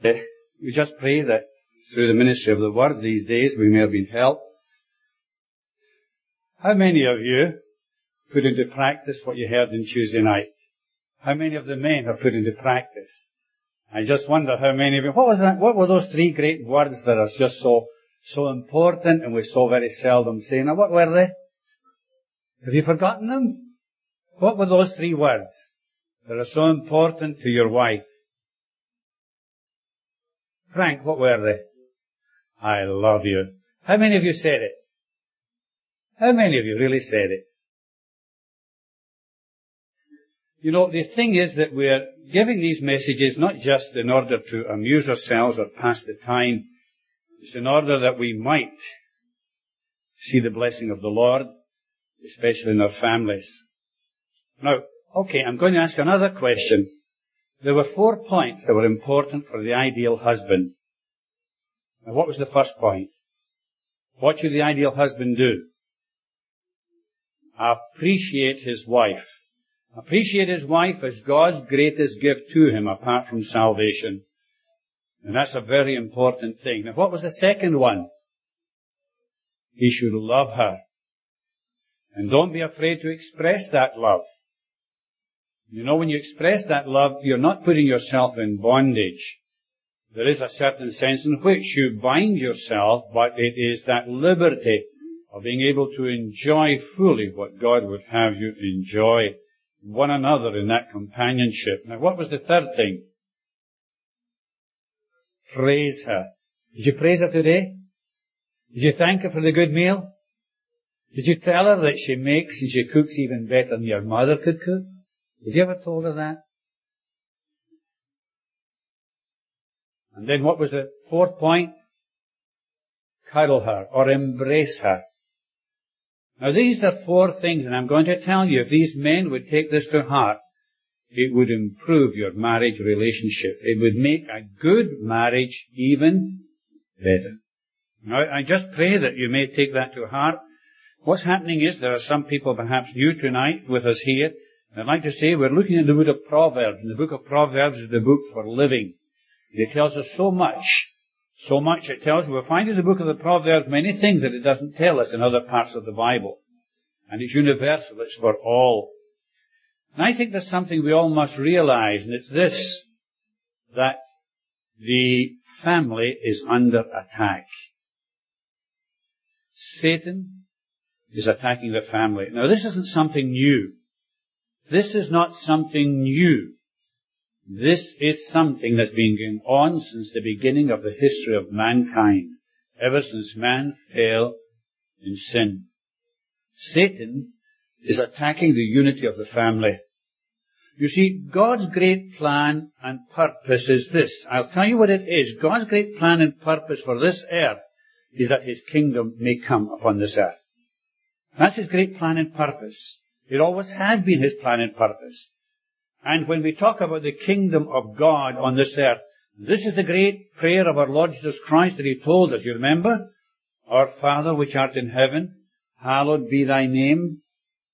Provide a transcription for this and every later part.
We just pray that through the ministry of the Word these days we may have been helped. How many of you put into practice what you heard on Tuesday night? How many of the men have put into practice? I just wonder how many of you, what was that? What were those three great words that are just so important and we so very seldom say? Now what were they? Have you forgotten them? What were those three words that are so important to your wife? Frank, what were they? I love you. How many of you said it? How many of you really said it? You know, the thing is that we're giving these messages not just in order to amuse ourselves or pass the time. It's in order that we might see the blessing of the Lord, especially in our families. Now, okay, I'm going to ask another question. There were 4 points that were important for the ideal husband. Now, what was the first point? What should the ideal husband do? Appreciate his wife. Appreciate his wife as God's greatest gift to him apart from salvation. And that's a very important thing. Now, what was the second one? He should love her. And don't be afraid to express that love. You know, when you express that love, you're not putting yourself in bondage. There is a certain sense in which you bind yourself, but it is that liberty of being able to enjoy fully what God would have you enjoy, one another in that companionship. Now, what was the third thing? Praise her. Did you praise her today? Did you thank her for the good meal? Did you tell her that she makes and she cooks even better than your mother could cook? Have you ever told her that? And then what was the fourth point? Cuddle her or embrace her. Now these are 4 things, and I'm going to tell you, if these men would take this to heart, it would improve your marriage relationship. It would make a good marriage even better. Now, I just pray that you may take that to heart. What's happening is there are some people perhaps new tonight with us here. I'd like to say we're looking at the book of Proverbs, and the book of Proverbs is the book for living. It tells us so much. So much it tells us. We'll find in the book of the Proverbs many things that it doesn't tell us in other parts of the Bible. And it's universal. It's for all. And I think there's something we all must realize, and it's this, that the family is under attack. Satan is attacking the family. Now this isn't something new. This is not something new. This is something that's been going on since the beginning of the history of mankind, ever since man fell in sin. Satan is attacking the unity of the family. You see, God's great plan and purpose is this. I'll tell you what it is. God's great plan and purpose for this earth is that His kingdom may come upon this earth. That's His great plan and purpose. It always has been His plan and purpose. And when we talk about the kingdom of God on this earth, this is the great prayer of our Lord Jesus Christ that He told us. You remember? Our Father which art in heaven, hallowed be thy name.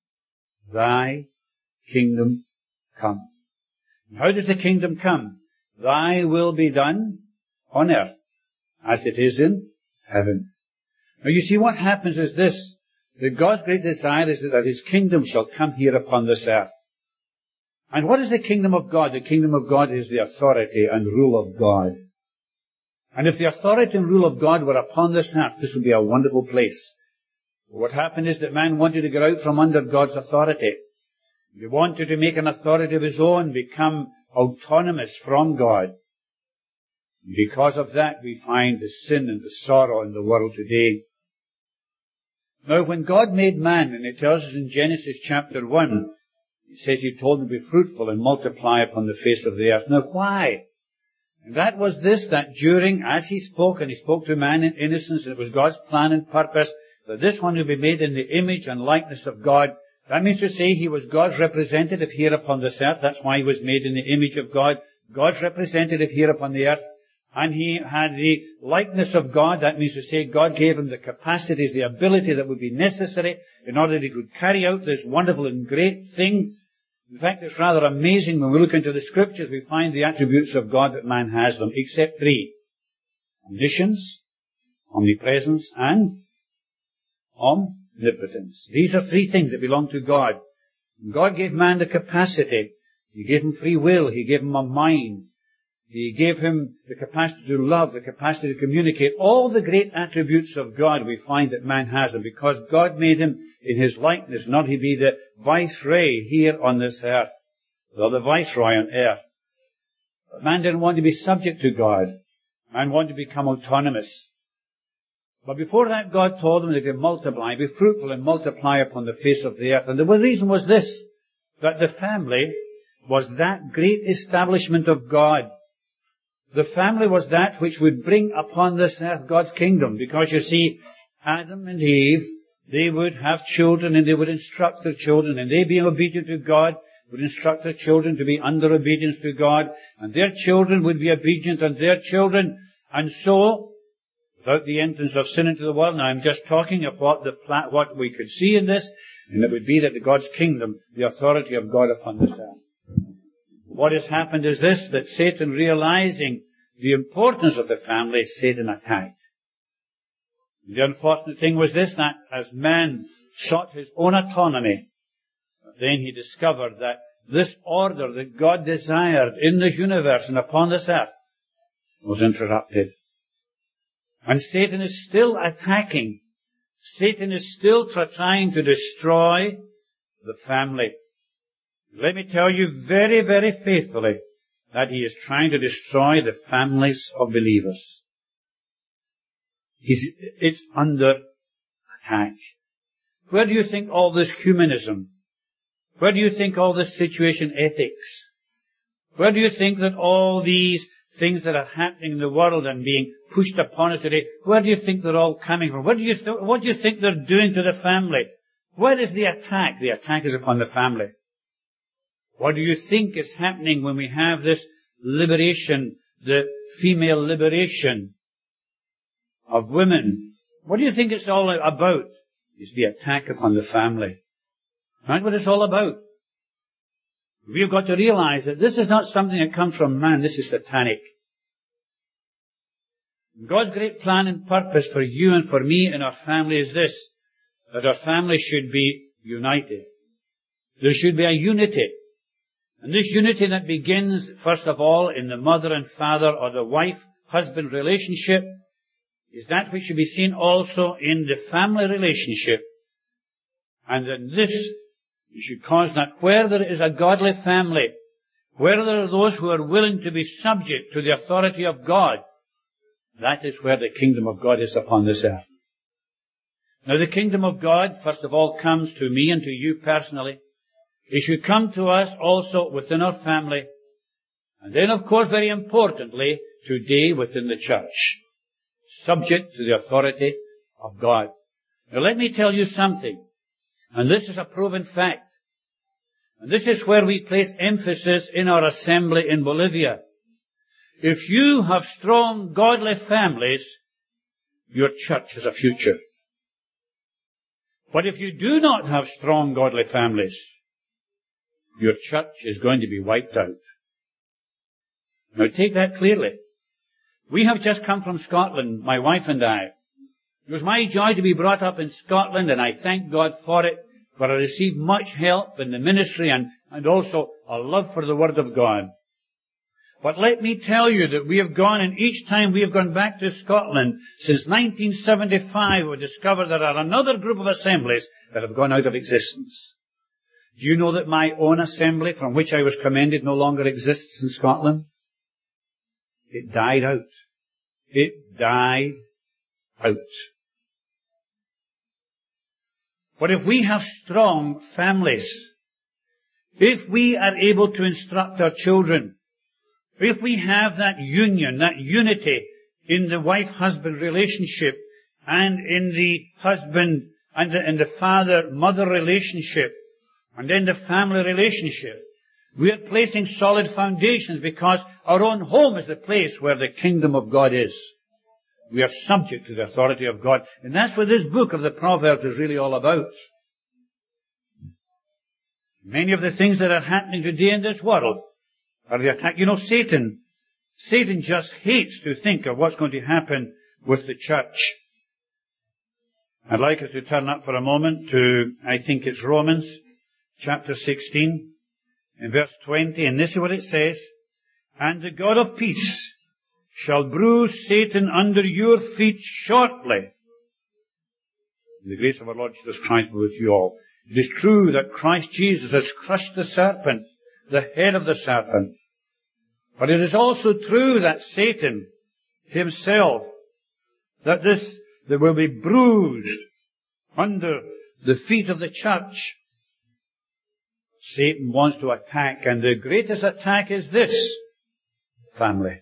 Thy kingdom come. And how does the kingdom come? Thy will be done on earth as it is in heaven. Now you see, what happens is this, that God's great desire is that His kingdom shall come here upon this earth. And what is the kingdom of God? The kingdom of God is the authority and rule of God. And if the authority and rule of God were upon this earth, this would be a wonderful place. What happened is that man wanted to get out from under God's authority. He wanted to make an authority of his own, become autonomous from God. Because of that, we find the sin and the sorrow in the world today. Now, when God made man, and it tells us in Genesis chapter 1, it says He told him to be fruitful and multiply upon the face of the earth. Now, why? And that was this, that during, as He spoke, and He spoke to man in innocence, and it was God's plan and purpose, that this one would be made in the image and likeness of God. That means to say He was God's representative here upon this earth. That's why He was made in the image of God. God's representative here upon the earth. And He had the likeness of God. That means to say God gave Him the capacities, the ability that would be necessary in order that He could carry out this wonderful and great thing In fact, it's rather amazing when we look into the Scriptures, we find the attributes of God that man has them, except three. Omniscience, omnipresence, and omnipotence. These are three things that belong to God. God gave man the capacity. He gave him free will. He gave him a mind. He gave him the capacity to love, the capacity to communicate. All the great attributes of God we find that man has them because God made him in his likeness, not he be the viceroy here on this earth, or the viceroy on earth. But man didn't want to be subject to God. Man wanted to become autonomous. But before that, God told them they could multiply, be fruitful and multiply upon the face of the earth. And the reason was this, that the family was that great establishment of God. The family was that which would bring upon this earth God's kingdom. Because you see, Adam and Eve, they would have children and they would instruct their children, and they being obedient to God would instruct their children to be under obedience to God, and their children would be obedient unto their children. And so, without the entrance of sin into the world, now I'm just talking of what we could see in this, and it would be that God's kingdom, the authority of God upon this earth. What has happened is this, that Satan, realizing the importance of the family, Satan attacked. The unfortunate thing was this, that as man sought his own autonomy, then he discovered that this order that God desired in this universe and upon this earth was interrupted. And Satan is still attacking. Satan is still trying to destroy the family. Let me tell you very, very faithfully that he is trying to destroy the families of believers. It's under attack. Where do you think all this humanism? Where do you think all this situation ethics? Where do you think that all these things that are happening in the world and being pushed upon us today, where do you think they're all coming from? What do you think they're doing to the family? Where is the attack? The attack is upon the family. What do you think is happening when we have this liberation, the female liberation of women? What do you think it's all about? It's the attack upon the family. That's what it's all about. We've got to realize that this is not something that comes from man. This is satanic. God's great plan and purpose for you and for me and our family is this, that our family should be united. There should be a unity. And this unity that begins, first of all, in the mother and father or the wife-husband relationship is that which should be seen also in the family relationship. And that this should cause that where there is a godly family, where there are those who are willing to be subject to the authority of God, that is where the kingdom of God is upon this earth. Now the kingdom of God, first of all, comes to me and to you personally. It should come to us also within our family. And then, of course, very importantly, today within the church. Subject to the authority of God. Now let me tell you something. And this is a proven fact. And this is where we place emphasis in our assembly in Bolivia. If you have strong, godly families, your church has a future. But if you do not have strong, godly families, your church is going to be wiped out. Now take that clearly. We have just come from Scotland, my wife and I. It was my joy to be brought up in Scotland, and I thank God for it, for I received much help in the ministry and also a love for the Word of God. But let me tell you that we have gone, and each time we have gone back to Scotland, since 1975, we discovered there are another group of assemblies that have gone out of existence. Do you know that my own assembly, from which I was commended, no longer exists in Scotland? It died out. It died out. But if we have strong families, if we are able to instruct our children, if we have that union, that unity in the wife-husband relationship and in the husband and in the father-mother relationship and in the family relationship, we are placing solid foundations because our own home is the place where the kingdom of God is. We are subject to the authority of God. And that's what this book of the Proverbs is really all about. Many of the things that are happening today in this world are the attack. Satan just hates to think of what's going to happen with the church. I'd like us to turn up for a moment to, I think it's Romans chapter 16 in verse 20, and this is what it says, "And the God of peace shall bruise Satan under your feet shortly. The grace of our Lord Jesus Christ be with you all." It is true that Christ Jesus has crushed the serpent, the head of the serpent. But it is also true that Satan himself, that will be bruised under the feet of the church. Satan wants to attack, and the greatest attack is this: family.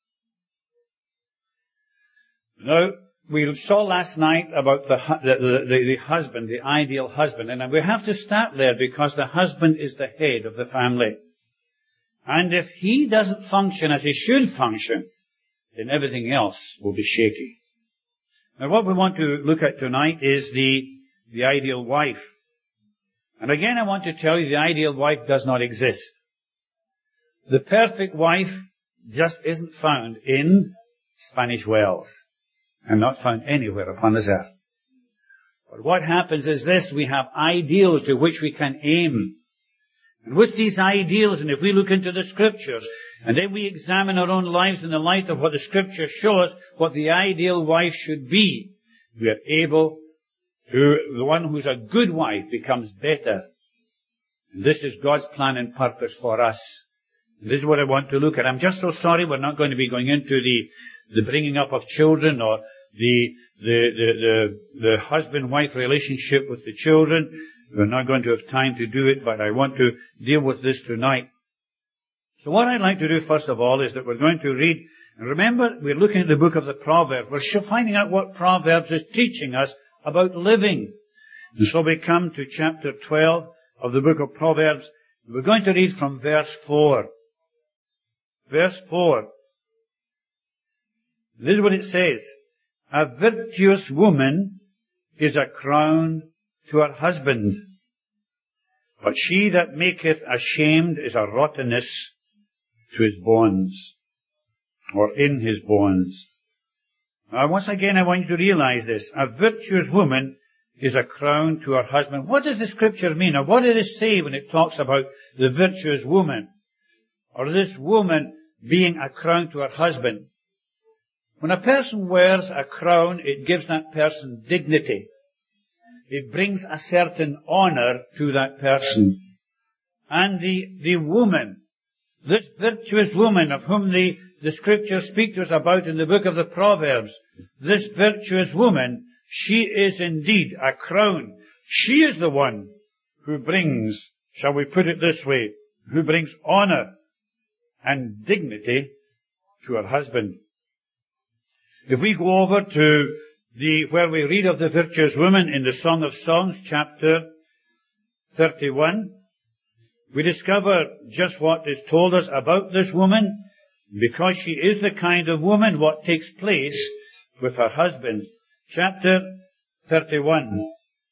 Now, we saw last night about the husband, the ideal husband, and we have to start there because the husband is the head of the family. And if he doesn't function as he should function, then everything else will be shaky. Now, what we want to look at tonight is the ideal wife. And again, I want to tell you the ideal wife does not exist. The perfect wife just isn't found in Spanish Wells and not found anywhere upon this earth. But what happens is this: we have ideals to which we can aim. And with these ideals, and if we look into the Scriptures, and then we examine our own lives in the light of what the Scripture shows, what the ideal wife should be, we are able to, the one who's a good wife becomes better. And this is God's plan and purpose for us. And this is what I want to look at. I'm just so sorry we're not going to be going into the bringing up of children or the husband-wife relationship with the children. We're not going to have time to do it, but I want to deal with this tonight. So what I'd like to do first of all is that we're going to read, and remember, we're looking at the book of the Proverbs. We're finding out what Proverbs is teaching us about living. And so we come to chapter 12 of the book of Proverbs. We're going to read from verse 4. Verse 4. This is what it says: "A virtuous woman is a crown to her husband, but she that maketh ashamed is a rottenness to his bones," or in his bones. Now, once again, I want you to realize this. A virtuous woman is a crown to her husband. What does the Scripture mean? Or what does it say when it talks about the virtuous woman? Or this woman being a crown to her husband? When a person wears a crown, it gives that person dignity. It brings a certain honor to that person. And the woman, this virtuous woman of whom the Scriptures speak to us about in the book of the Proverbs, this virtuous woman, she is indeed a crown. She is the one who brings, shall we put it this way, who brings honor and dignity to her husband. If we go over to where we read of the virtuous woman in the Song of Songs, chapter 31, we discover just what is told us about this woman, because she is the kind of woman, what takes place with her husband. Chapter 31.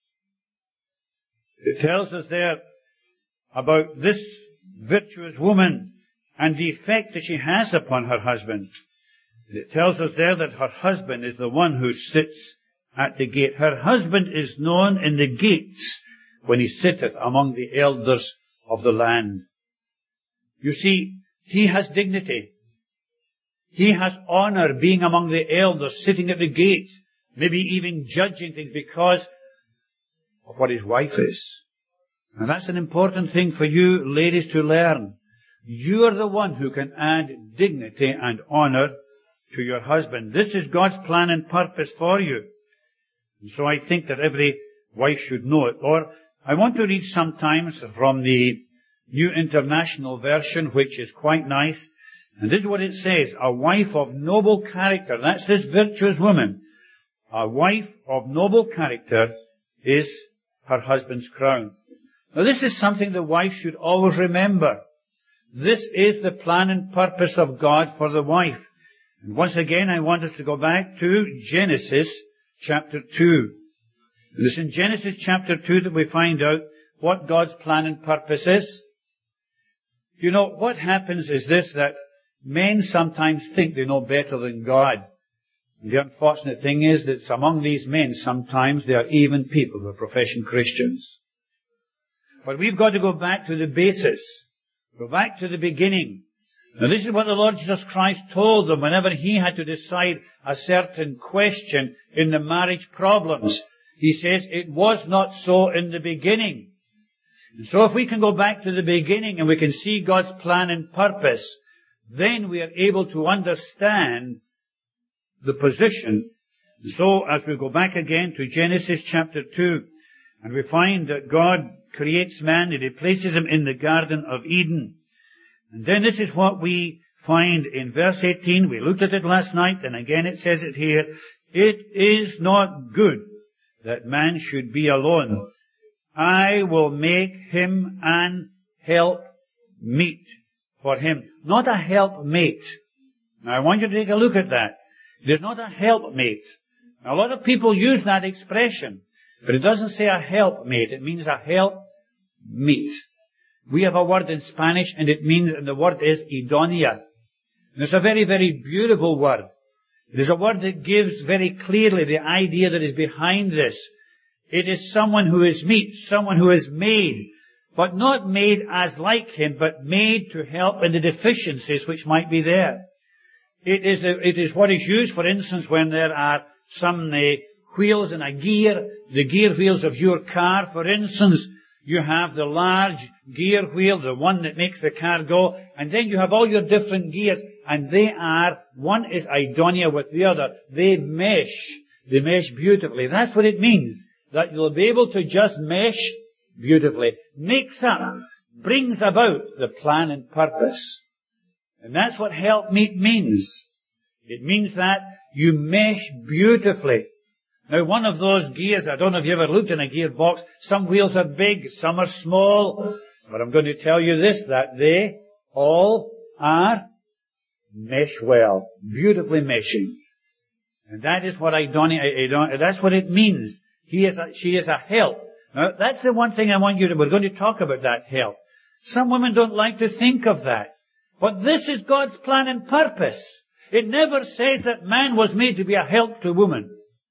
It tells us there about this virtuous woman and the effect that she has upon her husband. It tells us there that her husband is the one who sits at the gate. Her husband is known in the gates when he sitteth among the elders of the land. You see, he has dignity. He has honor being among the elders, sitting at the gate, maybe even judging things because of what his wife is. And that's an important thing for you ladies to learn. You are the one who can add dignity and honor to your husband. This is God's plan and purpose for you. And so I think that every wife should know it. Or I want to read sometimes from the New International Version, which is quite nice. And this is what it says: a wife of noble character. That's this virtuous woman. A wife of noble character is her husband's crown. Now this is something the wife should always remember. This is the plan and purpose of God for the wife. And once again, I want us to go back to Genesis chapter 2. And it's in Genesis chapter 2 that we find out what God's plan and purpose is? You know, what happens is this, that men sometimes think they know better than God. And the unfortunate thing is that among these men, sometimes there are even people who are professing Christians. But we've got to go back to the basis. Go back to the beginning. Now this is what the Lord Jesus Christ told them whenever He had to decide a certain question in the marriage problems. He says, it was not so in the beginning. And so if we can go back to the beginning and we can see God's plan and purpose, then we are able to understand the position. And so as we go back again to Genesis chapter 2, and we find that God creates man and He places him in the Garden of Eden. And then this is what we find in verse 18. We looked at it last night, and again it says it here. It is not good that man should be alone. I will make him an help meet for him. Not a helpmate. Now I want you to take a look at that. It is not a helpmate. A lot of people use that expression, but it doesn't say a helpmate. It means a help meet. We have a word in Spanish, and it means, and the word is idonia. And it's a very, very beautiful word. It is a word that gives very clearly the idea that is behind this. It is someone who is meet, someone who is made, but not made as like him, but made to help in the deficiencies which might be there. It is what is used, for instance, when there are some wheels in a gear, the gear wheels of your car, for instance. You have the large gear wheel, the one that makes the car go, and then you have all your different gears, and one is idonia with the other. They mesh beautifully. That's what it means, that you'll be able to just mesh beautifully. Makes up, brings about the plan and purpose. And that's what helpmeet means. It means that you mesh beautifully. Now one of those gears, I don't know if you ever looked in a gearbox, some wheels are big, some are small, but I'm going to tell you this, that they all are mesh well, beautifully meshing. And that is what that's what it means. She is a help. Now that's the one thing I want you to, we're going to talk about that help. Some women don't like to think of that. But this is God's plan and purpose. It never says that man was made to be a help to woman.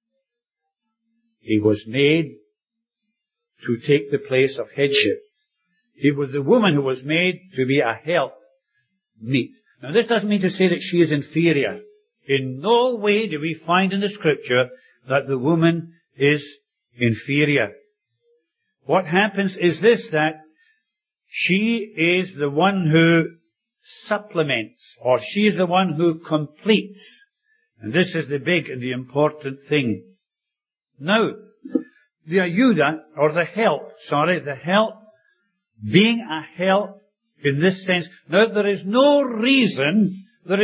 He was made to take the place of headship. It was the woman who was made to be a help meet. Now this doesn't mean to say that she is inferior. In no way do we find in the Scripture that the woman is inferior. What happens is this, that she is the one who supplements, or she is the one who completes. And this is the big and the important thing. Now, the ayuda, or the help, being a help in this sense. Now, there is no reason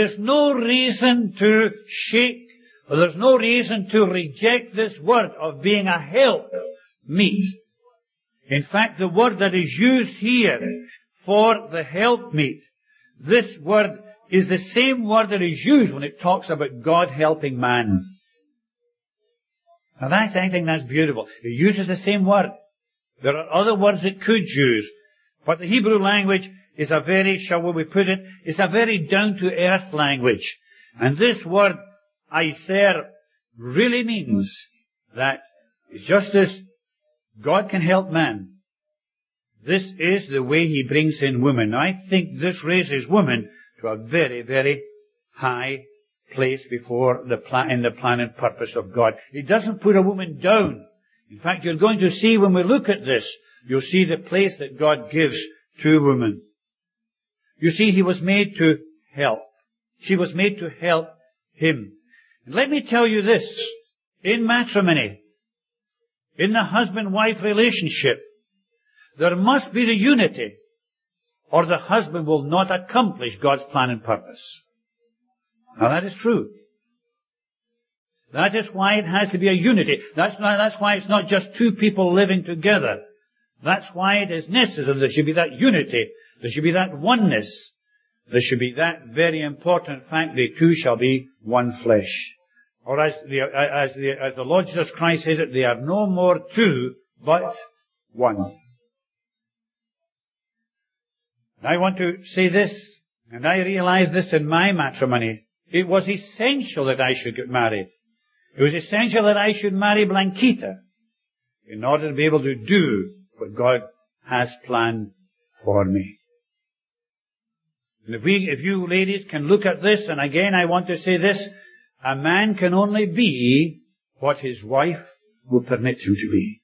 to shake, or there's no reason to reject this word of being a help meet. In fact, the word that is used here for the helpmeet, this word is the same word that is used when it talks about God helping man. Now I think that's beautiful. It uses the same word. There are other words it could use. But the Hebrew language is a very, shall we put it, it's a very down-to-earth language. And this word, aiser, really means that just as God can help man, this is the way He brings in women. Now, I think this raises women to a very, very high place before in the plan and purpose of God. It doesn't put a woman down. In fact, you're going to see when we look at this, you'll see the place that God gives to women. You see, He was made to help. She was made to help Him. And let me tell you this, in matrimony, in the husband-wife relationship, there must be the unity, or the husband will not accomplish God's plan and purpose. Now that is true. That is why it has to be a unity. That's why it's not just two people living together. That's why it is necessary there should be that unity. There should be that oneness. There should be that very important fact, they two shall be one flesh. Or as the Lord Jesus Christ says it, they are no more two, but one. And I want to say this, and I realized this in my matrimony. It was essential that I should get married. It was essential that I should marry Blanquita in order to be able to do what God has planned for me. And if you ladies can look at this, and again I want to say this, a man can only be what his wife will permit him to be.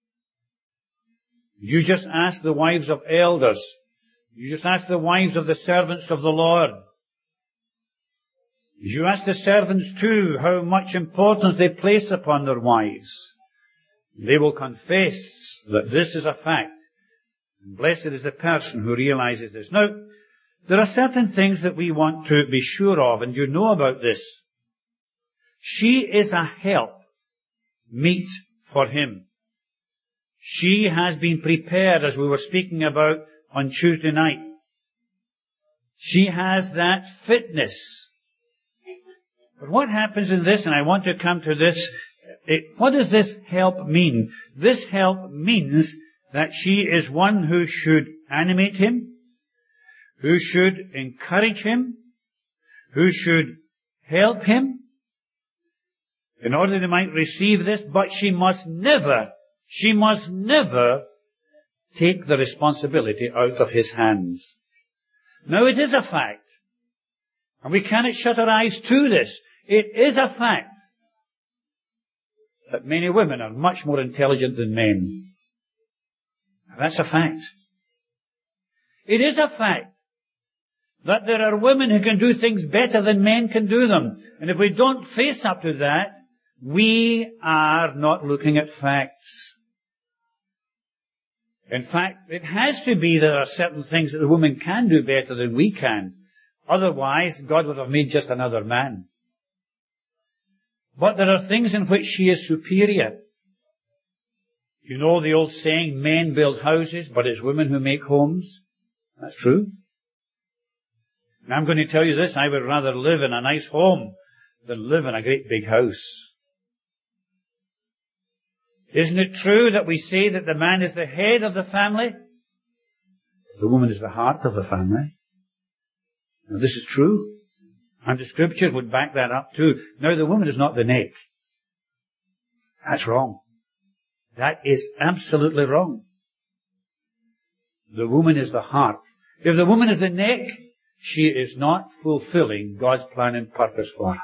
You just ask the wives of elders. You just ask the wives of the servants of the Lord. You ask the servants too how much importance they place upon their wives. They will confess that this is a fact. And blessed is the person who realizes this. Now, there are certain things that we want to be sure of, and you know about this. She is a help meet for him. She has been prepared, as we were speaking about on Tuesday night. She has that fitness. But what happens in this, and I want to come to this, what does this help mean? This help means that she is one who should animate him, who should encourage him, who should help him, in order that he might receive this, but she must never take the responsibility out of his hands. Now it is a fact, and we cannot shut our eyes to this. It is a fact that many women are much more intelligent than men. That's a fact. It is a fact that there are women who can do things better than men can do them. And if we don't face up to that, we are not looking at facts. In fact, it has to be there are certain things that the woman can do better than we can. Otherwise, God would have made just another man. But there are things in which she is superior. You know the old saying, men build houses, but it's women who make homes. That's true. And I'm going to tell you this, I would rather live in a nice home than live in a great big house. Isn't it true that we say that the man is the head of the family? The woman is the heart of the family. Now this is true. And the scripture would back that up too. Now the woman is not the neck. That's wrong. That is absolutely wrong. The woman is the heart. If the woman is the neck, she is not fulfilling God's plan and purpose for her.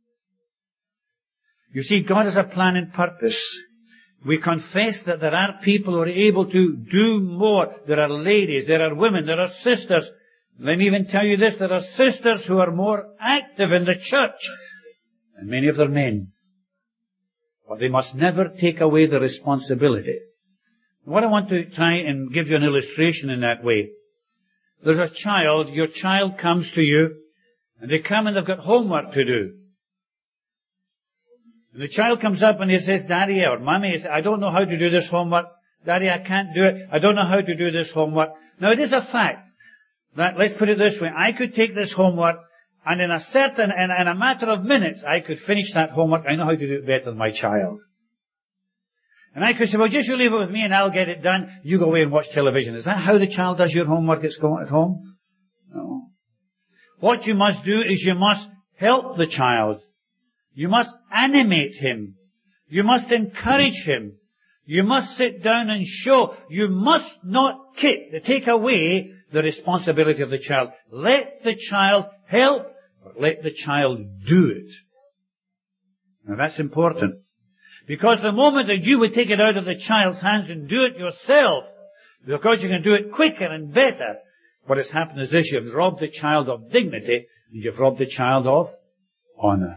You see, God has a plan and purpose. We confess that there are people who are able to do more. There are ladies, there are women, there are sisters. Let me even tell you this, there are sisters who are more active in the church than many of their men. But they must never take away the responsibility. What I want to try and give you an illustration in that way. There's a child, your child comes to you, and they come and they've got homework to do. And the child comes up and he says, Daddy or Mommy, I don't know how to do this homework. Daddy, I can't do it. I don't know how to do this homework. Now it is a fact that, let's put it this way, I could take this homework and in a matter of minutes, I could finish that homework. I know how to do it better than my child. And I could say, well, just you leave it with me and I'll get it done. You go away and watch television. Is that how the child does your homework at home? No. What you must do is you must help the child. You must animate him. You must encourage him. You must sit down and show. You must not take away the responsibility of the child. Let the child help, but let the child do it. Now that's important. Because the moment that you would take it out of the child's hands and do it yourself, because you can do it quicker and better, what has happened is this, you've robbed the child of dignity, and you've robbed the child of honor.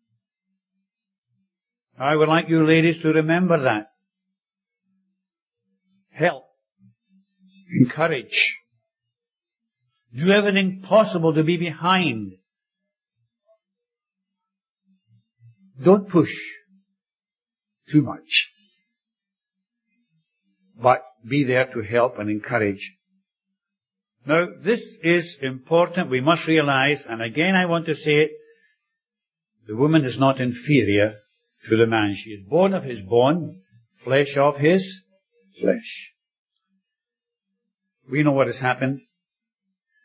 I would like you ladies to remember that. Help. Encourage. Do everything possible to be behind. Don't push too much. But be there to help and encourage. Now, this is important. We must realize, and again I want to say it, the woman is not inferior to the man. She is bone of his bone, flesh of his flesh. We know what has happened.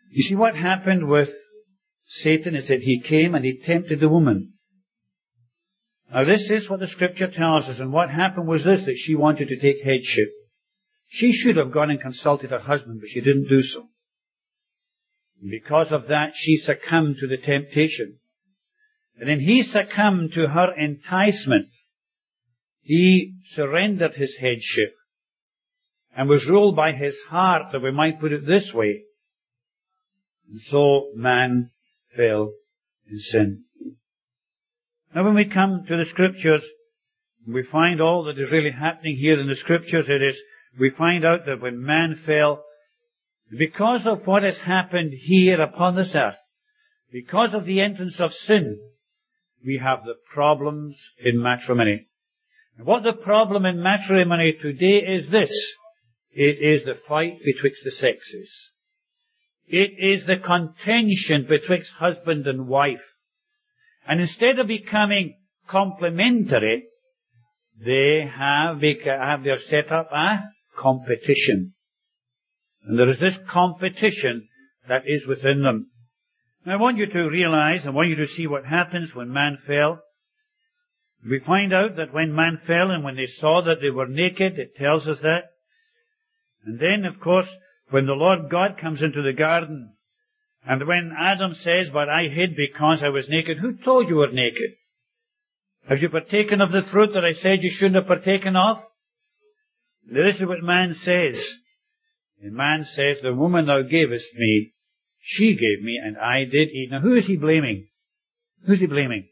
You see, what happened with Satan is that he came and he tempted the woman. Now this is what the Scripture tells us, and what happened was this, that she wanted to take headship. She should have gone and consulted her husband, but she didn't do so. Because of that, she succumbed to the temptation. And then he succumbed to her enticement. He surrendered his headship and was ruled by his heart, that we might put it this way. And so man fell in sin. Now when we come to the Scriptures, we find all that is really happening here in the Scriptures. We find out that when man fell, because of what has happened here upon this earth, because of the entrance of sin, we have the problems in matrimony. And what the problem in matrimony today is this. It is the fight betwixt the sexes. It is the contention betwixt husband and wife. And instead of becoming complementary, they have their set up a competition. And there is this competition that is within them. And I want you to realize, I want you to see what happens when man fell. We find out that when man fell and when they saw that they were naked, it tells us that. And then, of course, when the Lord God comes into the garden, and when Adam says, "But I hid because I was naked," who told you were naked? Have you partaken of the fruit that I said you shouldn't have partaken of? This is what man says. And man says, "The woman thou gavest me, she gave me, and I did eat." Now who is he blaming? Who's he blaming?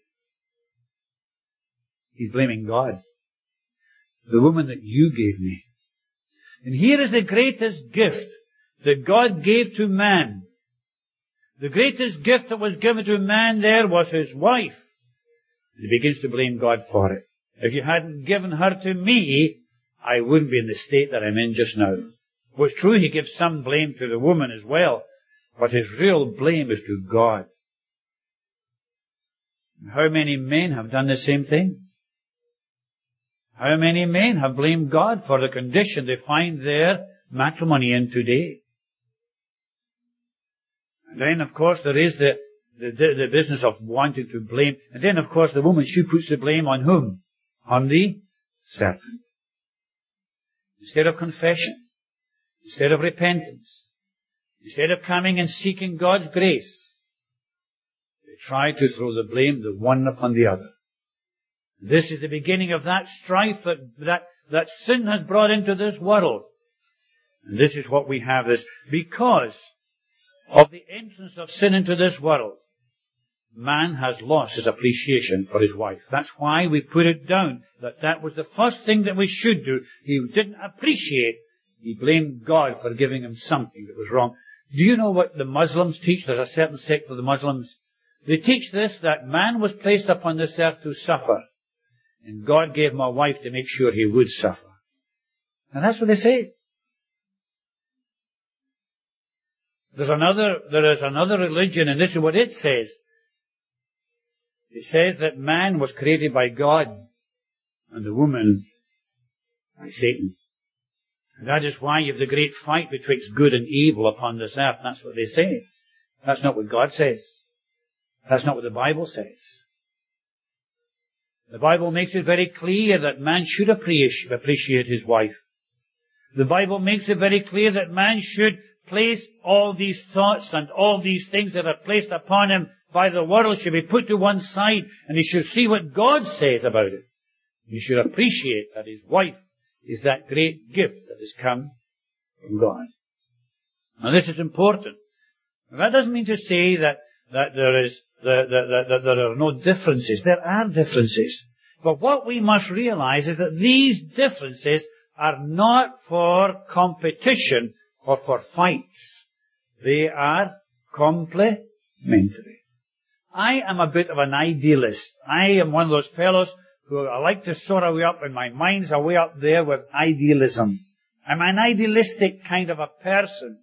He's blaming God. The woman that you gave me. And here is the greatest gift that God gave to man. The greatest gift that was given to man there was his wife. He begins to blame God for it. If you hadn't given her to me, I wouldn't be in the state that I'm in just now. Well, it's true he gives some blame to the woman as well, but his real blame is to God. How many men have done the same thing? How many men have blamed God for the condition they find their matrimony in today? And then, of course, there is the business of wanting to blame. And then, of course, the woman, she puts the blame on whom? On the serpent. Instead of confession, instead of repentance, instead of coming and seeking God's grace, they try to throw the blame the one upon the other. This is the beginning of that strife that sin has brought into this world. And this is what we have, is because of the entrance of sin into this world, man has lost his appreciation for his wife. That's why we put it down, that was the first thing that we should do. He didn't appreciate. He blamed God for giving him something that was wrong. Do you know what the Muslims teach? There's a certain sect of the Muslims. They teach this, that man was placed upon this earth to suffer. And God gave him a wife to make sure he would suffer. And that's what they say. There is another religion, and this is what it says. It says that man was created by God, and the woman by Satan. And that is why you have the great fight betwixt good and evil upon this earth. That's what they say. That's not what God says. That's not what the Bible says. The Bible makes it very clear that man should appreciate his wife. The Bible makes it very clear that man should place all these thoughts and all these things that are placed upon him by the world should be put to one side, and he should see what God says about it. He should appreciate that his wife is that great gift that has come from God. Now this is important. Now, that doesn't mean to say that there are no differences. There are differences. But what we must realize is that these differences are not for competition or for fights. They are complementary. I am a bit of an idealist. I am one of those fellows who I like to sort of way up, and my mind's a way up there with idealism. I'm an idealistic kind of a person.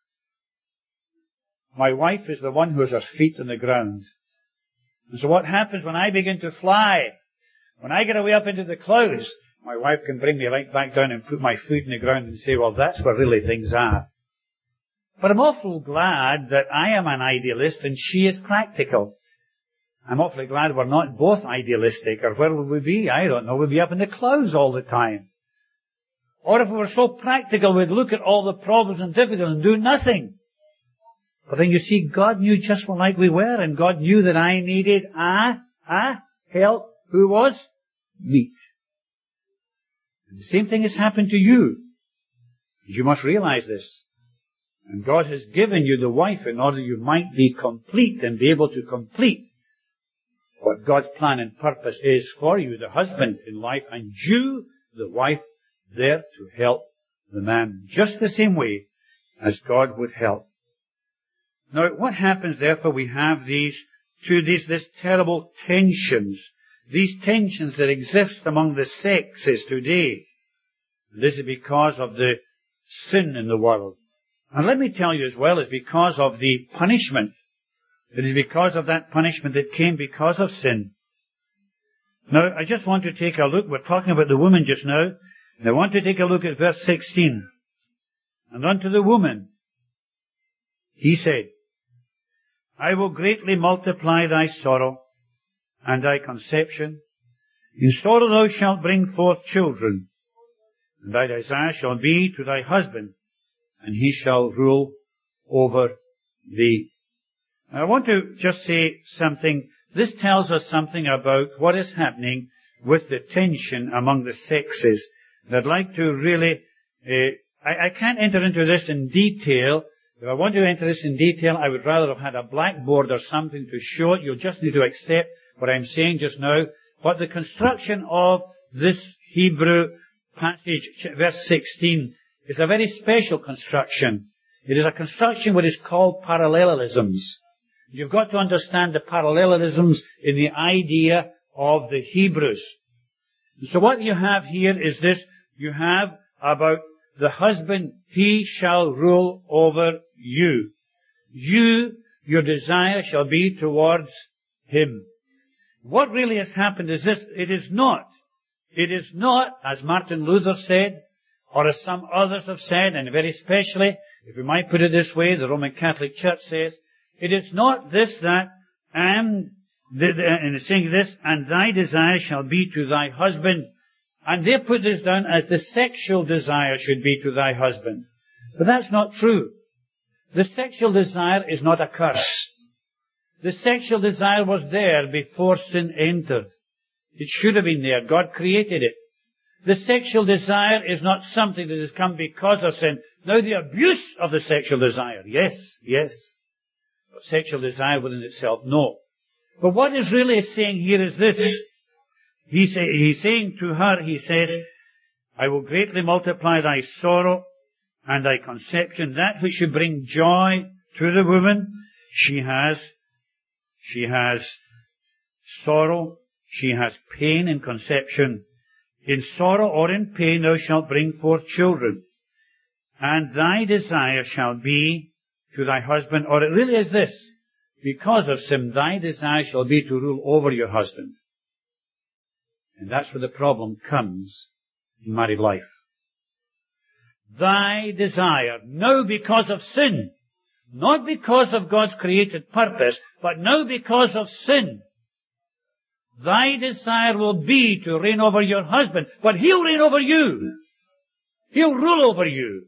My wife is the one who has her feet on the ground. And so what happens when I begin to fly? When I get away up into the clouds, my wife can bring me right back down and put my foot in the ground and say, well, that's where really things are. But I'm awfully glad that I am an idealist and she is practical. I'm awfully glad we're not both idealistic, or where would we be? I don't know. We'd be up in the clouds all the time. Or if we were so practical, we'd look at all the problems and difficulties and do nothing. But then you see, God knew just like we were, and God knew that I needed help. Who was? Meat. And the same thing has happened to you. You must realize this. And God has given you the wife in order you might be complete and be able to complete what God's plan and purpose is for you, the husband in life, and you, the wife, there to help the man just the same way as God would help. Now, what happens, therefore, we have these terrible tensions, these tensions that exist among the sexes today. This is because of the sin in the world. And let me tell you as well, it's because of the punishment. It is because of that punishment that came because of sin. Now, I just want to take a look. We're talking about the woman just now. And I want to take a look at verse 16. And unto the woman, he said, I will greatly multiply thy sorrow and thy conception. In sorrow thou shalt bring forth children, and thy desire shall be to thy husband, and he shall rule over thee. Now, I want to just say something. This tells us something about what is happening with the tension among the sexes. And I'd like to really, I can't enter into this in detail. If I want to enter this in detail, I would rather have had a blackboard or something to show it. You'll just need to accept what I'm saying just now. But the construction of this Hebrew passage, verse 16, is a very special construction. It is a construction what is called parallelisms. You've got to understand the parallelisms in the idea of the Hebrews. So what you have here is this. You have about the husband, he shall rule over you. You, your desire shall be towards him. What really has happened is this. It is not, as Martin Luther said, or as some others have said, and very especially, if we might put it this way, the Roman Catholic Church says, it is not this that, and it's saying this, and thy desire shall be to thy husband. And they put this down as the sexual desire should be to thy husband. But that's not true. The sexual desire is not a curse. The sexual desire was there before sin entered. It should have been there. God created it. The sexual desire is not something that has come because of sin. Now the abuse of the sexual desire, yes. But sexual desire within itself, no. But what is really saying here is this. He's saying to her, he says, I will greatly multiply thy sorrow and thy conception, that which should bring joy to the woman. She has sorrow, she has pain in conception. In sorrow or in pain thou shalt bring forth children. And thy desire shall be to thy husband, or it really is this, because of sin, thy desire shall be to rule over your husband. And that's where the problem comes in married life. Thy desire, now because of sin, not because of God's created purpose, but now because of sin, thy desire will be to reign over your husband, but he'll reign over you. He'll rule over you.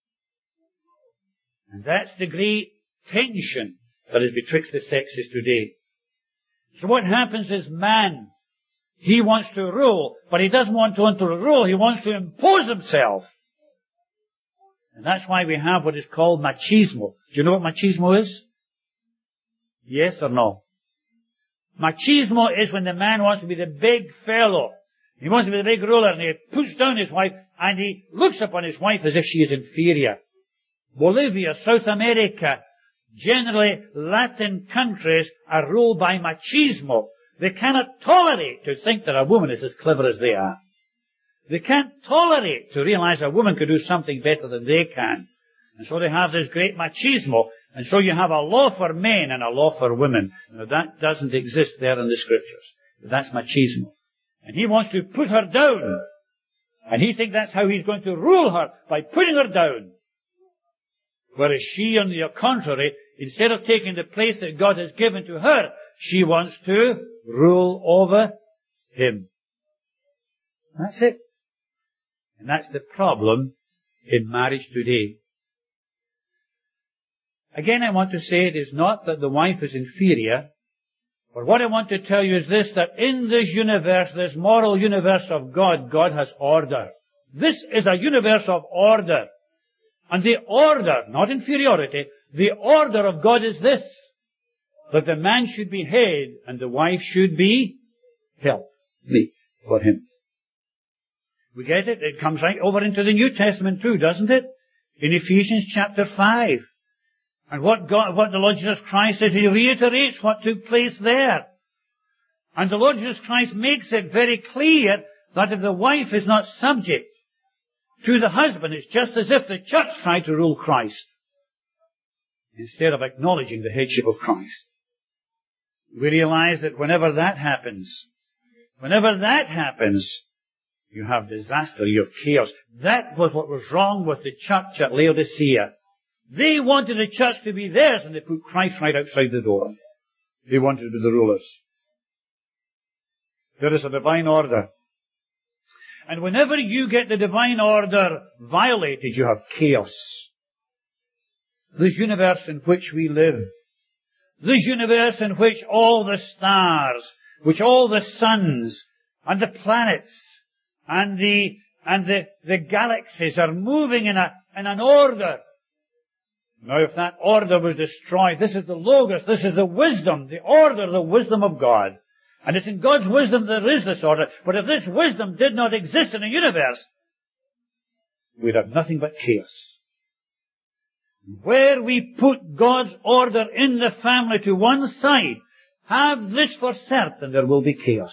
And that's the great tension that is betwixt the sexes today. So what happens is man, he wants to rule, but he doesn't want to rule, he wants to impose himself. And that's why we have what is called machismo. Do you know what machismo is? Yes or no? Machismo is when the man wants to be the big fellow. He wants to be the big ruler, and he puts down his wife, and he looks upon his wife as if she is inferior. Bolivia, South America, generally Latin countries are ruled by machismo. They cannot tolerate to think that a woman is as clever as they are. They can't tolerate to realize a woman could do something better than they can. And so they have this great machismo. And so you have a law for men and a law for women. Now that doesn't exist there in the scriptures. That's machismo. And he wants to put her down. And he thinks that's how he's going to rule her, by putting her down. Whereas she, on the contrary, instead of taking the place that God has given to her, she wants to rule over him. That's it. And that's the problem in marriage today. Again, I want to say it is not that the wife is inferior, but what I want to tell you is this, that in this universe, this moral universe of God, God has order. This is a universe of order. And the order, not inferiority, the order of God is this, that the man should be head and the wife should be helpmeet for him. We get it? It comes right over into the New Testament too, doesn't it? In Ephesians chapter 5. And what the Lord Jesus Christ did, He reiterates what took place there. And the Lord Jesus Christ makes it very clear that if the wife is not subject to the husband, it's just as if the church tried to rule Christ, instead of acknowledging the headship of Christ. We realize that whenever that happens, you have disaster, you have chaos. That was what was wrong with the church at Laodicea. They wanted the church to be theirs, and they put Christ right outside the door. They wanted to be the rulers. There is a divine order. And whenever you get the divine order violated, you have chaos. This universe in which we live, this universe in which all the stars, which all the suns, and the planets, and the galaxies are moving in an order. Now if that order was destroyed, this is the Logos, this is the wisdom, the order, the wisdom of God. And it's in God's wisdom there is this order. But if this wisdom did not exist in the universe, we'd have nothing but chaos. Where we put God's order in the family to one side, have this for certain, there will be chaos.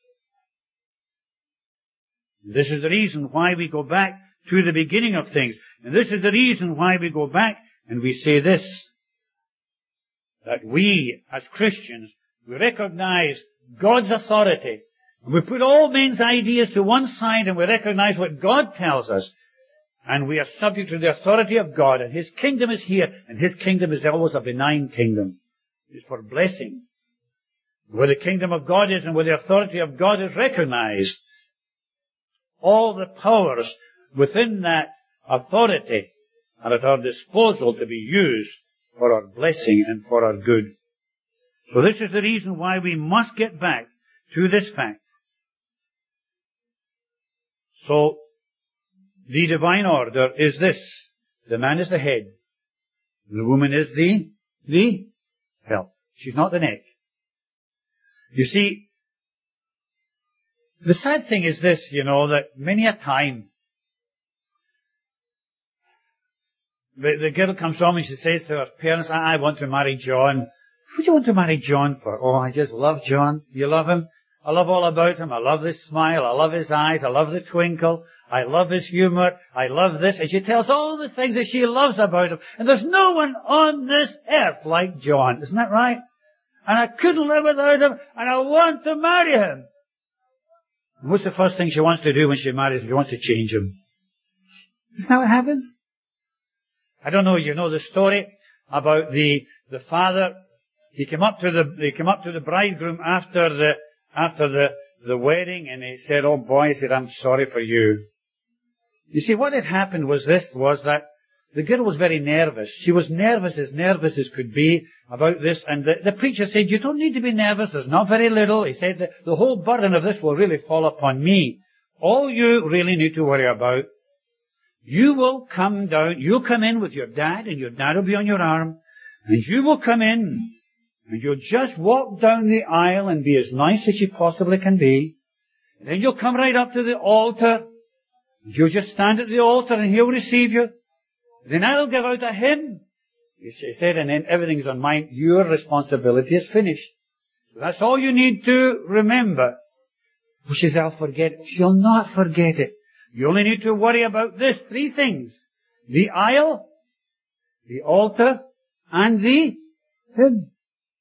This is the reason why we go back to the beginning of things. And this is the reason why we go back and we say this, that we, as Christians, we recognize God's authority. We put all men's ideas to one side and we recognize what God tells us. And we are subject to the authority of God. And His kingdom is here. And His kingdom is always a benign kingdom. It's for blessing. Where the kingdom of God is and where the authority of God is recognized, all the powers within that authority are at our disposal to be used for our blessing and for our good. So this is the reason why we must get back to this fact. So, the divine order is this. The man is the head. The woman is the help. She's not the neck. You see, the sad thing is this, that many a time, the girl comes home and she says to her parents, I want to marry John. What do you want to marry John for? Oh, I just love John. You love him? I love all about him. I love his smile. I love his eyes. I love the twinkle. I love his humor. I love this. And she tells all the things that she loves about him. And there's no one on this earth like John. Isn't that right? And I couldn't live without him. And I want to marry him. And what's the first thing she wants to do when she marries him? She wants to change him. Isn't that what happens? I don't know, you know the story about the father. He came up to the bridegroom after the wedding, and he said, "Oh boy," he said, "I'm sorry for you." You see, what had happened was that the girl was very nervous. She was nervous as could be about this, and the preacher said, "You don't need to be nervous, there's not very little." He said, "The whole burden of this will really fall upon me. All you really need to worry about, you will come down, you'll come in with your dad, and your dad will be on your arm, and you will come in, and you'll just walk down the aisle and be as nice as you possibly can be. And then you'll come right up to the altar, and you'll just stand at the altar, and He'll receive you. Then I'll give out a hymn." He said, "And then everything's on mine. Your responsibility is finished. So that's all you need to remember." Well, she says, "I'll forget it." She'll not forget it. You only need to worry about this, 3 things. The aisle, the altar, and the hymn.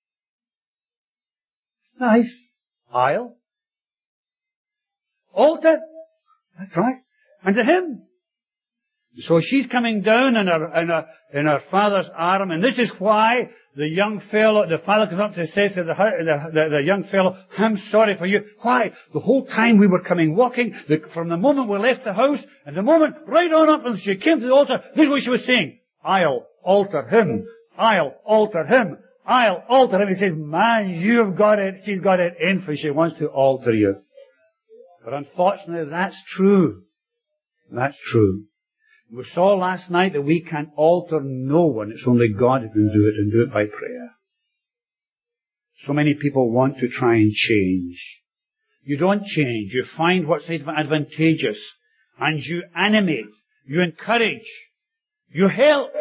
It's nice. Aisle. Altar. That's right. And the hymn. So she's coming down in her father's arm, and this is why the father comes up and says to the young fellow, I'm sorry for you. Why? The whole time we were coming walking, from the moment we left the house, and the moment right on up and she came to the altar, this is what she was saying. I'll alter him. I'll alter him. I'll alter him. He says, man, you've got it. She's got it in for she wants to alter you. But unfortunately, that's true. That's true. We saw last night that we can alter no one. It's only God who can do it, and do it by prayer. So many people want to try and change. You don't change. You find what's advantageous, and you animate, you encourage, you help.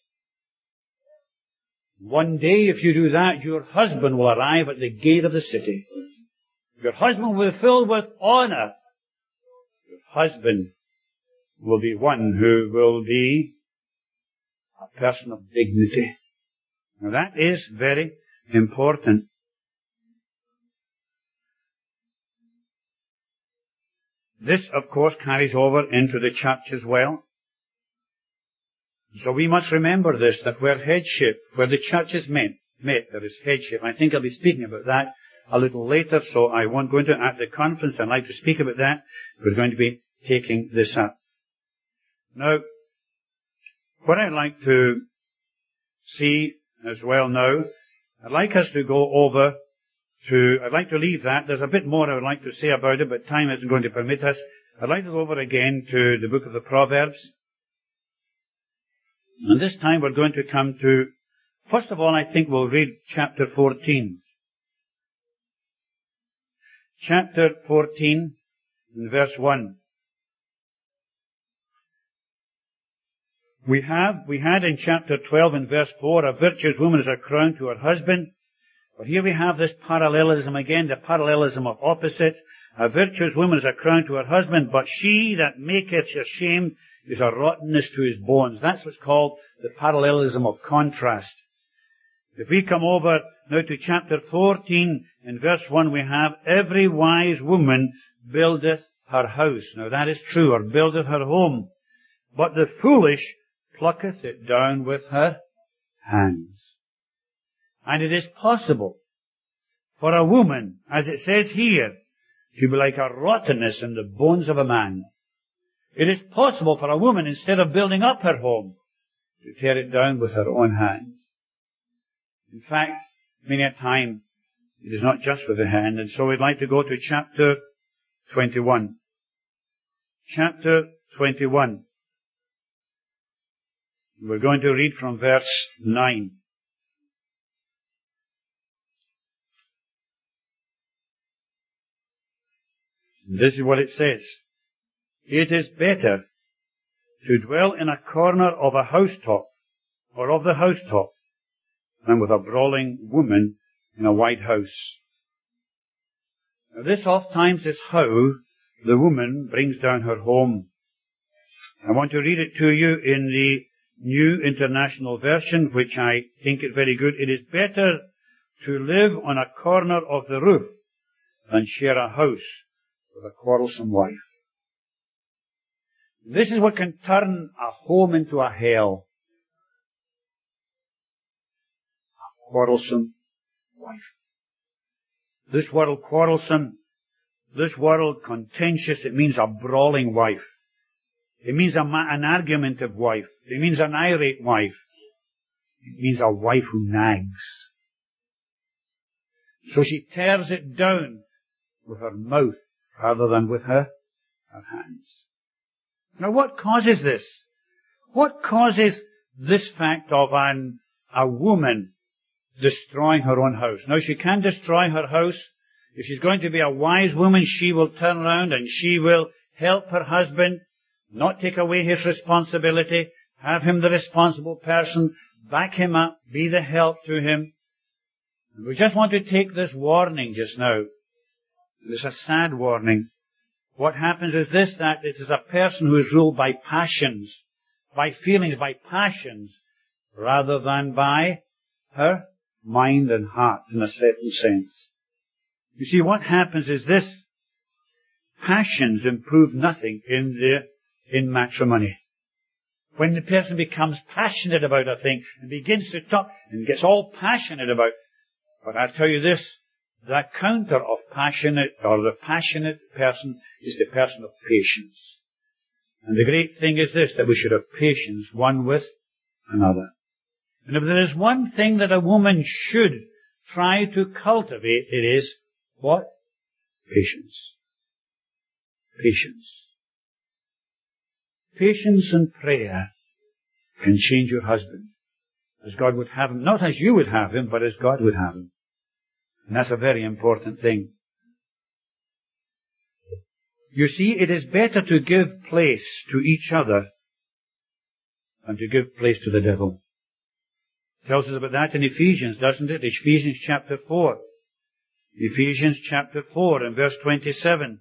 One day, if you do that, your husband will arrive at the gate of the city. Your husband will be filled with honor. Your husband will be one who will be a person of dignity. Now that is very important. This, of course, carries over into the church as well. So we must remember this, that where headship, where the church is met, there is headship. I think I'll be speaking about that a little later, so I won't go into it at the conference. I'd like to speak about that. We're going to be taking this up. Now, what I'd like to see as well now, I'd like us to go over to, I'd like to leave that. There's a bit more I would like to say about it, but time isn't going to permit us. I'd like to go over again to the book of the Proverbs. And this time we're going to come to, first of all, I think we'll read chapter 14. Chapter 14, and verse 1. We had in chapter 12 and verse 4, a virtuous woman is a crown to her husband. But here we have this parallelism again, the parallelism of opposites. A virtuous woman is a crown to her husband, but she that maketh ashamed is a rottenness to his bones. That's what's called the parallelism of contrast. If we come over now to chapter 14, in verse 1, we have, every wise woman buildeth her house. Now that is true, or buildeth her home. But the foolish plucketh it down with her hands. And it is possible for a woman, as it says here, to be like a rottenness in the bones of a man. It is possible for a woman, instead of building up her home, to tear it down with her own hands. In fact, many a time, it is not just with the hand, and so we'd like to go to chapter 21. Chapter 21. We're going to read from verse 9. This is what it says. It is better to dwell in a corner of a housetop, or of the housetop, than with a brawling woman in a white house. Now this oft times is how the woman brings down her home. I want to read it to you in the New International Version, which I think is very good. It is better to live on a corner of the roof than share a house with a quarrelsome wife. This is what can turn a home into a hell. A quarrelsome wife. This world quarrelsome, this world contentious, it means a brawling wife. It means an argumentative wife. It means an irate wife. It means a wife who nags. So she tears it down with her mouth rather than with her hands. Now what causes this? What causes this fact of a woman destroying her own house? Now she can destroy her house. If she's going to be a wise woman, she will turn around and she will help her husband, not take away his responsibility, have him the responsible person, back him up, be the help to him. And we just want to take this warning just now. It's a sad warning. What happens is this, that it is a person who is ruled by passions, by feelings, by passions, rather than by her mind and heart in a certain sense. You see, what happens is this, passions improve nothing in matrimony. When the person becomes passionate about a thing and begins to talk and gets all passionate about, but I tell you this, the counter of passionate, or the passionate person, is the person of patience. And the great thing is this, that we should have patience one with another. And if there is one thing that a woman should try to cultivate, it is what? Patience. Patience. Patience and prayer can change your husband as God would have him. Not as you would have him, but as God would have him. And that's a very important thing. You see, it is better to give place to each other than to give place to the devil. It tells us about that in Ephesians, doesn't it? Ephesians chapter 4. Ephesians chapter 4 and verse 27.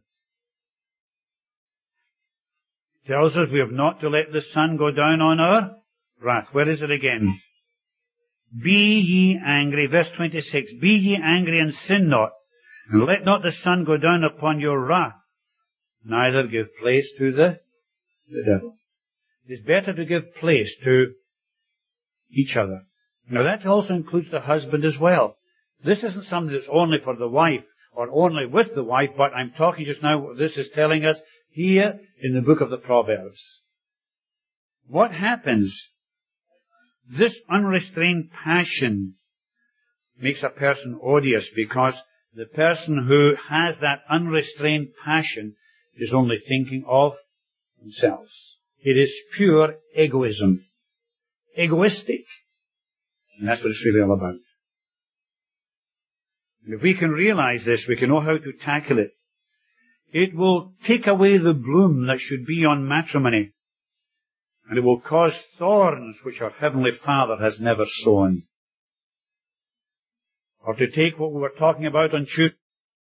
Tells us we have not to let the sun go down on our wrath. Where is it again? Be ye angry, verse 26, be ye angry and sin not, and let not the sun go down upon your wrath, neither give place to the devil. It is better to give place to each other. Now that also includes the husband as well. This isn't something that's only for the wife, or only with the wife, but I'm talking just now, what this is telling us here in the book of the Proverbs. What happens? This unrestrained passion makes a person odious, because the person who has that unrestrained passion is only thinking of themselves. It is pure egoism. Egoistic. And that's what it's really all about. And if we can realize this, we can know how to tackle it. It will take away the bloom that should be on matrimony. And it will cause thorns which our Heavenly Father has never sown. Or to take what we were talking about on Tuesday,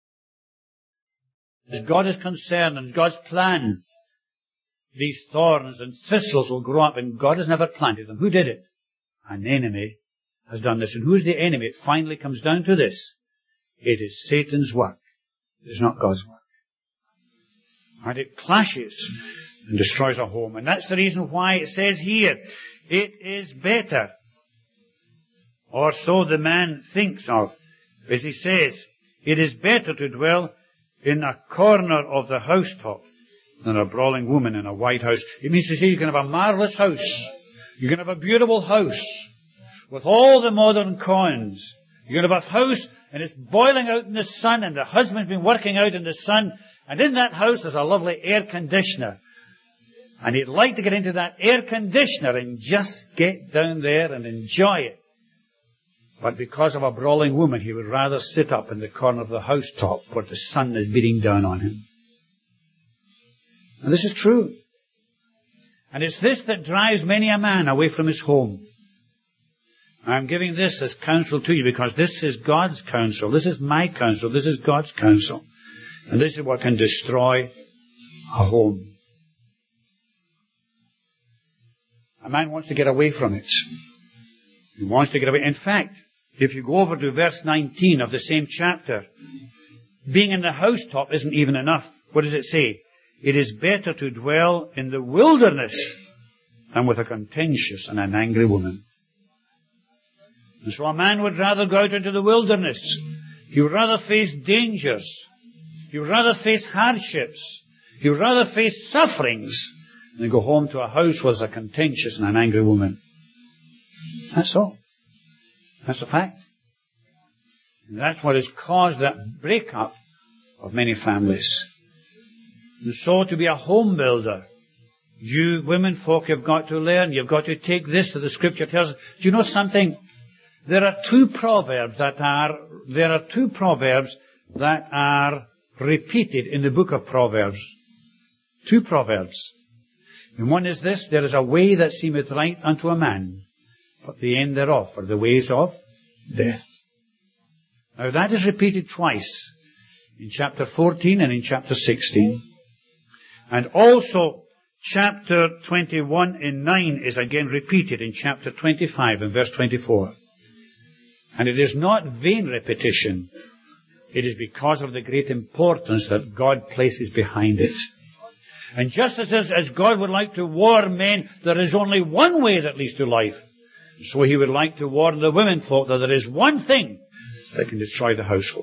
as God is concerned and God's plan, these thorns and thistles will grow up, and God has never planted them. Who did it? An enemy has done this. And who is the enemy? It finally comes down to this. It is Satan's work. It is not God's work. And it clashes and destroys a home. And that's the reason why it says here, it is better, or so the man thinks of, as he says, it is better to dwell in a corner of the housetop than a brawling woman in a white house. It means to say you can have a marvelous house. You can have a beautiful house with all the modern cons. You can have a house and it's boiling out in the sun, and the husband's been working out in the sun, and in that house there's a lovely air conditioner. And he'd like to get into that air conditioner and just get down there and enjoy it. But because of a brawling woman, he would rather sit up in the corner of the housetop where the sun is beating down on him. And this is true. And it's this that drives many a man away from his home. I'm giving this as counsel to you because this is God's counsel. This is my counsel. This is God's counsel. And this is what can destroy a home. A man wants to get away from it. He wants to get away. In fact, if you go over to verse 19 of the same chapter, being in the housetop isn't even enough. What does it say? It is better to dwell in the wilderness than with a contentious and an angry woman. And so a man would rather go out into the wilderness. He would rather face dangers. He would rather face hardships. He would rather face sufferings than go home to a house where there's a contentious and an angry woman. That's all. That's a fact. And that's what has caused that breakup of many families. And so to be a home builder, you women folk have got to learn. You've got to take this that the Scripture tells us. Do you know something? There are two proverbs that are repeated in the book of Proverbs. Two proverbs. And one is this: there is a way that seemeth right unto a man, but the end thereof are the ways of death. Now that is repeated twice, in chapter 14 and in chapter 16. And also chapter 21 in 9 is again repeated in chapter 25 and verse 24. And it is not vain repetition. It is because of the great importance that God places behind it. And just as God would like to warn men, there is only one way that leads to life. So He would like to warn the women folk that there is one thing that can destroy the household.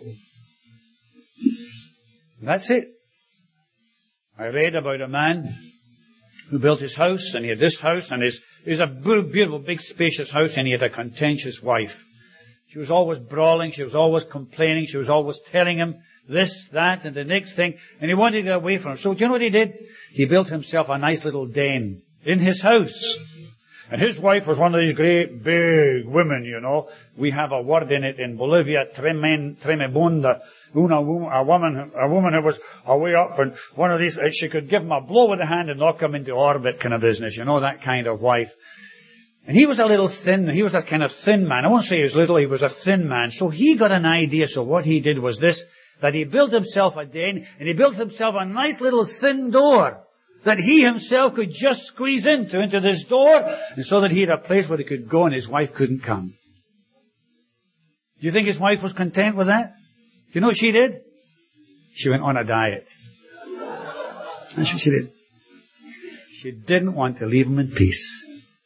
And that's it. I read about a man who built his house, and he had this house, and it was a beautiful, big, spacious house, and he had a contentious wife. She was always brawling, she was always complaining, she was always telling him this, that, and the next thing, and he wanted to get away from her. So do you know what he did? He built himself a nice little den in his house. And his wife was one of these great big women, you know. We have a word in it in Bolivia, tremebunda, a woman who was away up, and one of these, she could give him a blow with the hand and knock him into orbit kind of business, you know, that kind of wife. And he was a little thin, he was a kind of thin man. I won't say he was little, he was a thin man. So he got an idea, so what he did was this, that he built himself a den, and he built himself a nice little thin door that he himself could just squeeze into this door, and so that he had a place where he could go and his wife couldn't come. Do you think his wife was content with that? Do you know what she did? She went on a diet. That's what she did. She didn't want to leave him in peace.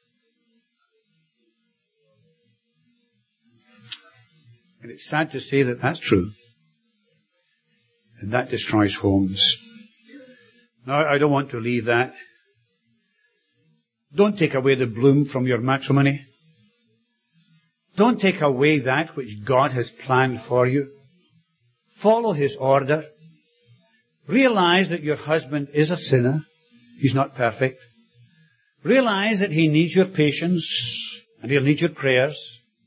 And it's sad to say that that's true. And that destroys homes. Now, I don't want to leave that. Don't take away the bloom from your matrimony. Don't take away that which God has planned for you. Follow His order. Realize that your husband is a sinner. He's not perfect. Realize that he needs your patience and he'll need your prayers.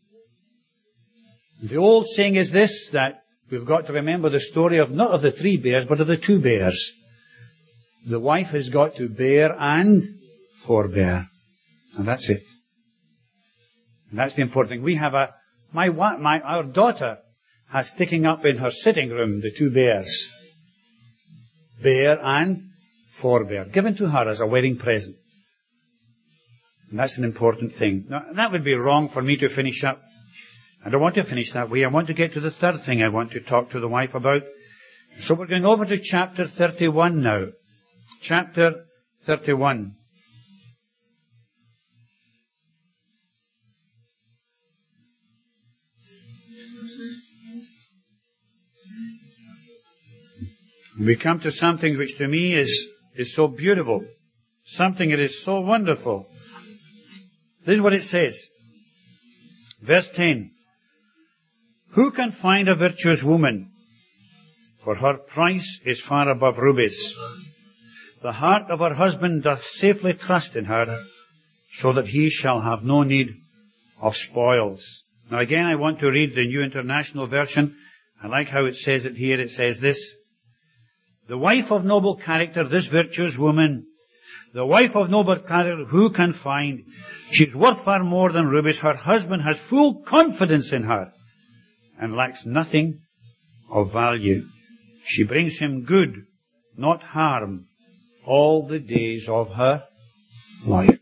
The old saying is this, that we've got to remember the story of not of the 3 bears, but of the 2 bears. The wife has got to bear and forbear. And that's it. And that's the important thing. We have our daughter has sticking up in her sitting room the 2 bears. Bear and forbear. Given to her as a wedding present. And that's an important thing. Now, that would be wrong for me to finish up. I don't want to finish that way. I want to get to the third thing I want to talk to the wife about. So we're going over to chapter 31 now. Chapter 31. We come to something which to me is so beautiful. Something that is so wonderful. This is what it says. Verse 10. Who can find a virtuous woman? For her price is far above rubies. The heart of her husband doth safely trust in her, so that he shall have no need of spoils. Now again, I want to read the New International Version. I like how it says it here. It says this. The wife of noble character, this virtuous woman, the wife of noble character, who can find? She's worth far more than rubies. Her husband has full confidence in her and lacks nothing of value. She brings him good, not harm, all the days of her life.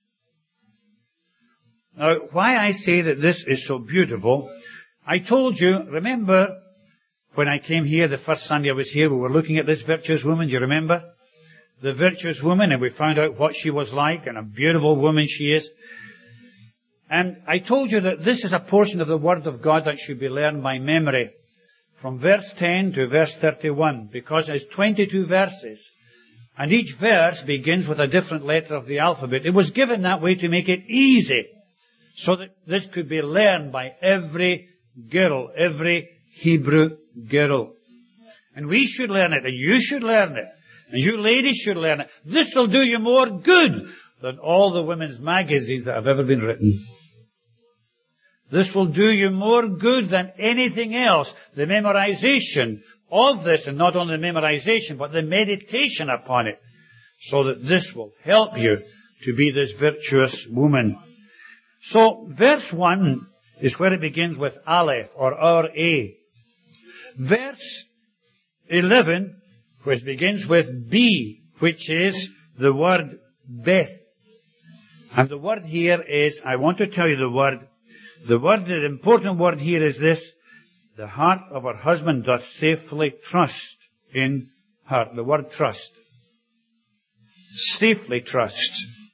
Now, why I say that this is so beautiful, I told you, remember, when I came here, the first Sunday I was here, we were looking at this virtuous woman, do you remember? The virtuous woman, and we found out what she was like, and a beautiful woman she is. And I told you that this is a portion of the Word of God that should be learned by memory, from verse 10 to verse 31, because it's 22 verses. And each verse begins with a different letter of the alphabet. It was given that way to make it easy, so that this could be learned by every girl, every Hebrew girl. And we should learn it, and you should learn it, and you ladies should learn it. This will do you more good than all the women's magazines that have ever been written. This will do you more good than anything else. The memorization of this, and not only the memorization, but the meditation upon it, so that this will help you to be this virtuous woman. So, verse 1 is where it begins with Aleph, or R-A. Verse 11, which begins with B, which is the word Beth. And the word here is, I want to tell you the important word here is this: the heart of her husband doth safely trust in her. The word trust. safely trust.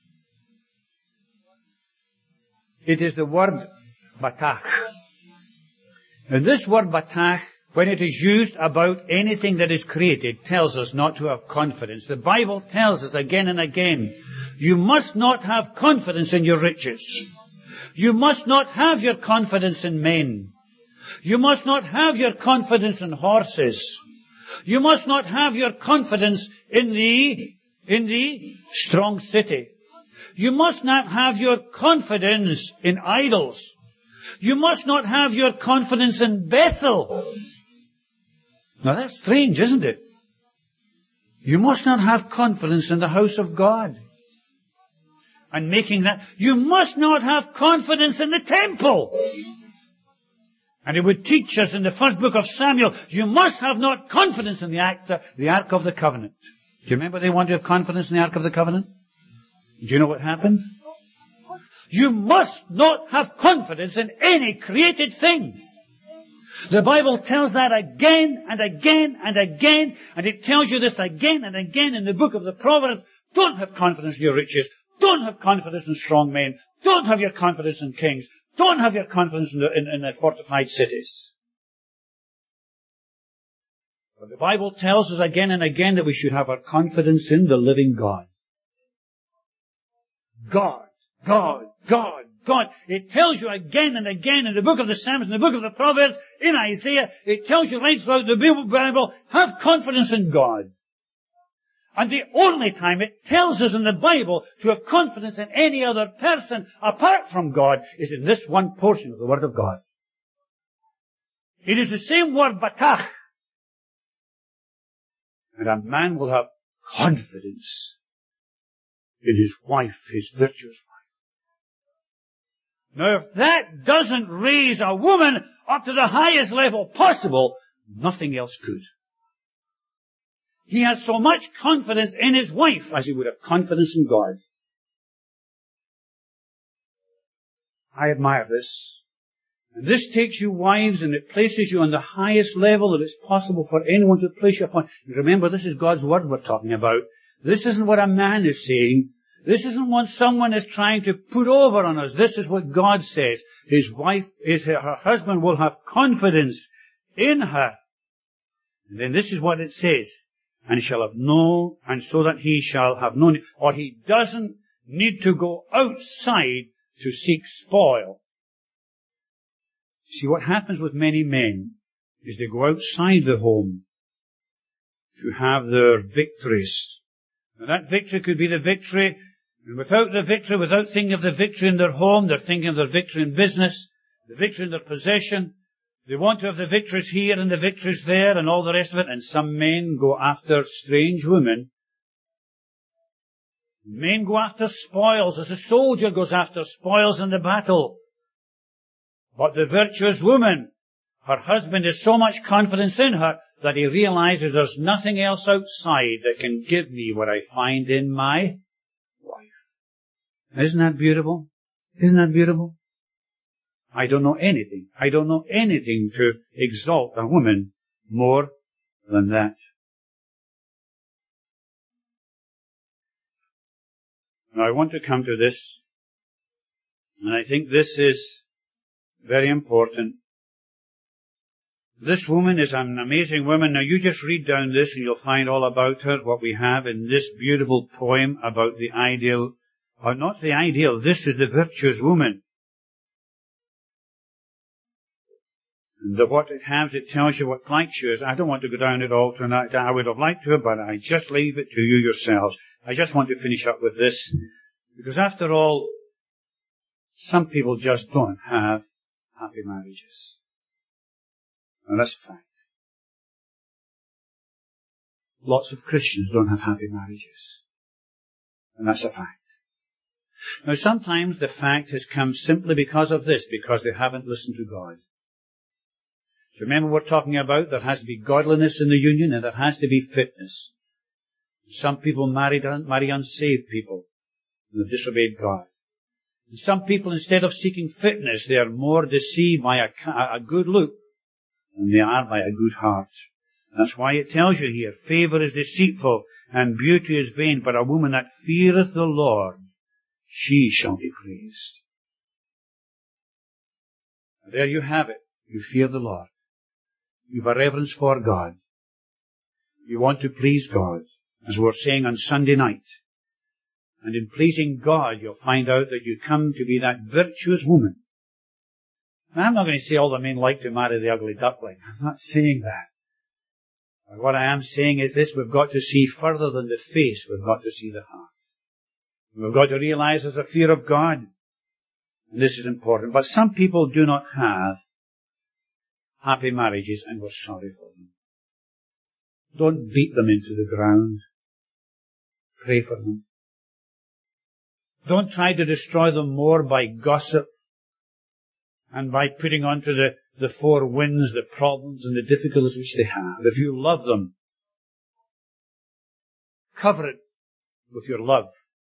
It is the word batach. Now this word batach, when it is used about anything that is created, tells us not to have confidence. The Bible tells us again and again, you must not have confidence in your riches. You must not have your confidence in men. You must not have your confidence in horses. You must not have your confidence in the strong city. You must not have your confidence in idols. You must not have your confidence in Bethel. Now that's strange, isn't it? You must not have confidence in the house of God. And making that, you must not have confidence in the temple. And it would teach us in the first book of Samuel, you must have not confidence in the Ark of the Covenant. Do you remember they wanted to have confidence in the Ark of the Covenant? Do you know what happened? You must not have confidence in any created thing. The Bible tells that again and again and again, and it tells you this again and again in the book of the Proverbs. Don't have confidence in your riches. Don't have confidence in strong men. Don't have your confidence in kings. Don't have your confidence in the fortified cities. But the Bible tells us again and again that we should have our confidence in the living God. God, God, God, God. It tells you again and again in the book of the Psalms, in the book of the Proverbs, in Isaiah, it tells you right throughout the Bible, have confidence in God. And the only time it tells us in the Bible to have confidence in any other person apart from God is in this one portion of the Word of God. It is the same word, batach. And a man will have confidence in his wife, his virtuous wife. Now, if that doesn't raise a woman up to the highest level possible, nothing else could. He has so much confidence in his wife as he would have confidence in God. I admire this. And this takes you wives and it places you on the highest level that it's possible for anyone to place you upon. And remember, this is God's Word we're talking about. This isn't what a man is saying. This isn't what someone is trying to put over on us. This is what God says. His wife, her husband will have confidence in her. And then this is what it says. And shall have known, and so that he shall have known, or he doesn't need to go outside to seek spoil. See, what happens with many men is they go outside the home to have their victories. Now that victory could be the victory, and without thinking of the victory in their home, they're thinking of their victory in business, the victory in their possession. They want to have the victories here and the victories there and all the rest of it. And some men go after strange women. Men go after spoils as a soldier goes after spoils in the battle. But the virtuous woman, her husband has so much confidence in her that he realizes there's nothing else outside that can give me what I find in my wife. Isn't that beautiful? Isn't that beautiful? I don't know anything to exalt a woman more than that. Now I want to come to this, and I think this is very important. This woman is an amazing woman. Now you just read down this and you'll find all about her, what we have in this beautiful poem about the ideal, or not the ideal, this is the virtuous woman. What it has, it tells you what like she is. I don't want to go down it all tonight. I would have liked to, but I just leave it to you yourselves. I just want to finish up with this, because after all, some people just don't have happy marriages. And that's a fact. Lots of Christians don't have happy marriages. And that's a fact. Now sometimes the fact has come simply because of this, because they haven't listened to God. Remember we're talking about there has to be godliness in the union and there has to be fitness. Some people marry unsaved people and have disobeyed God. And some people, instead of seeking fitness, they are more deceived by a good look than they are by a good heart. And that's why it tells you here, favor is deceitful and beauty is vain, but a woman that feareth the Lord, she shall be praised. And there you have it. You fear the Lord. You have a reverence for God. You want to please God, as we were saying on Sunday night. And in pleasing God, you'll find out that you come to be that virtuous woman. Now, I'm not going to say all the men like to marry the ugly duckling. I'm not saying that. But what I am saying is this: we've got to see further than the face, we've got to see the heart. We've got to realize there's a fear of God. And this is important. But some people do not have happy marriages, and we're sorry for them. Don't beat them into the ground. Pray for them. Don't try to destroy them more by gossip and by putting onto the four winds the problems and the difficulties which they have. If you love them, cover it with your love.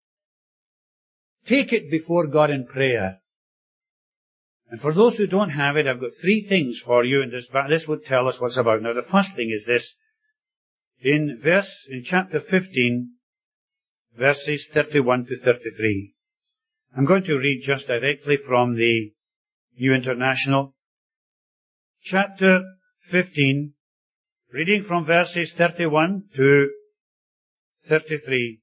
Take it before God in prayer. And for those who don't have it, I've got 3 things for you, and this would tell us what's about. Now, the first thing is this. In chapter 15, verses 31 to 33. I'm going to read just directly from the New International. Chapter 15, reading from verses 31 to 33.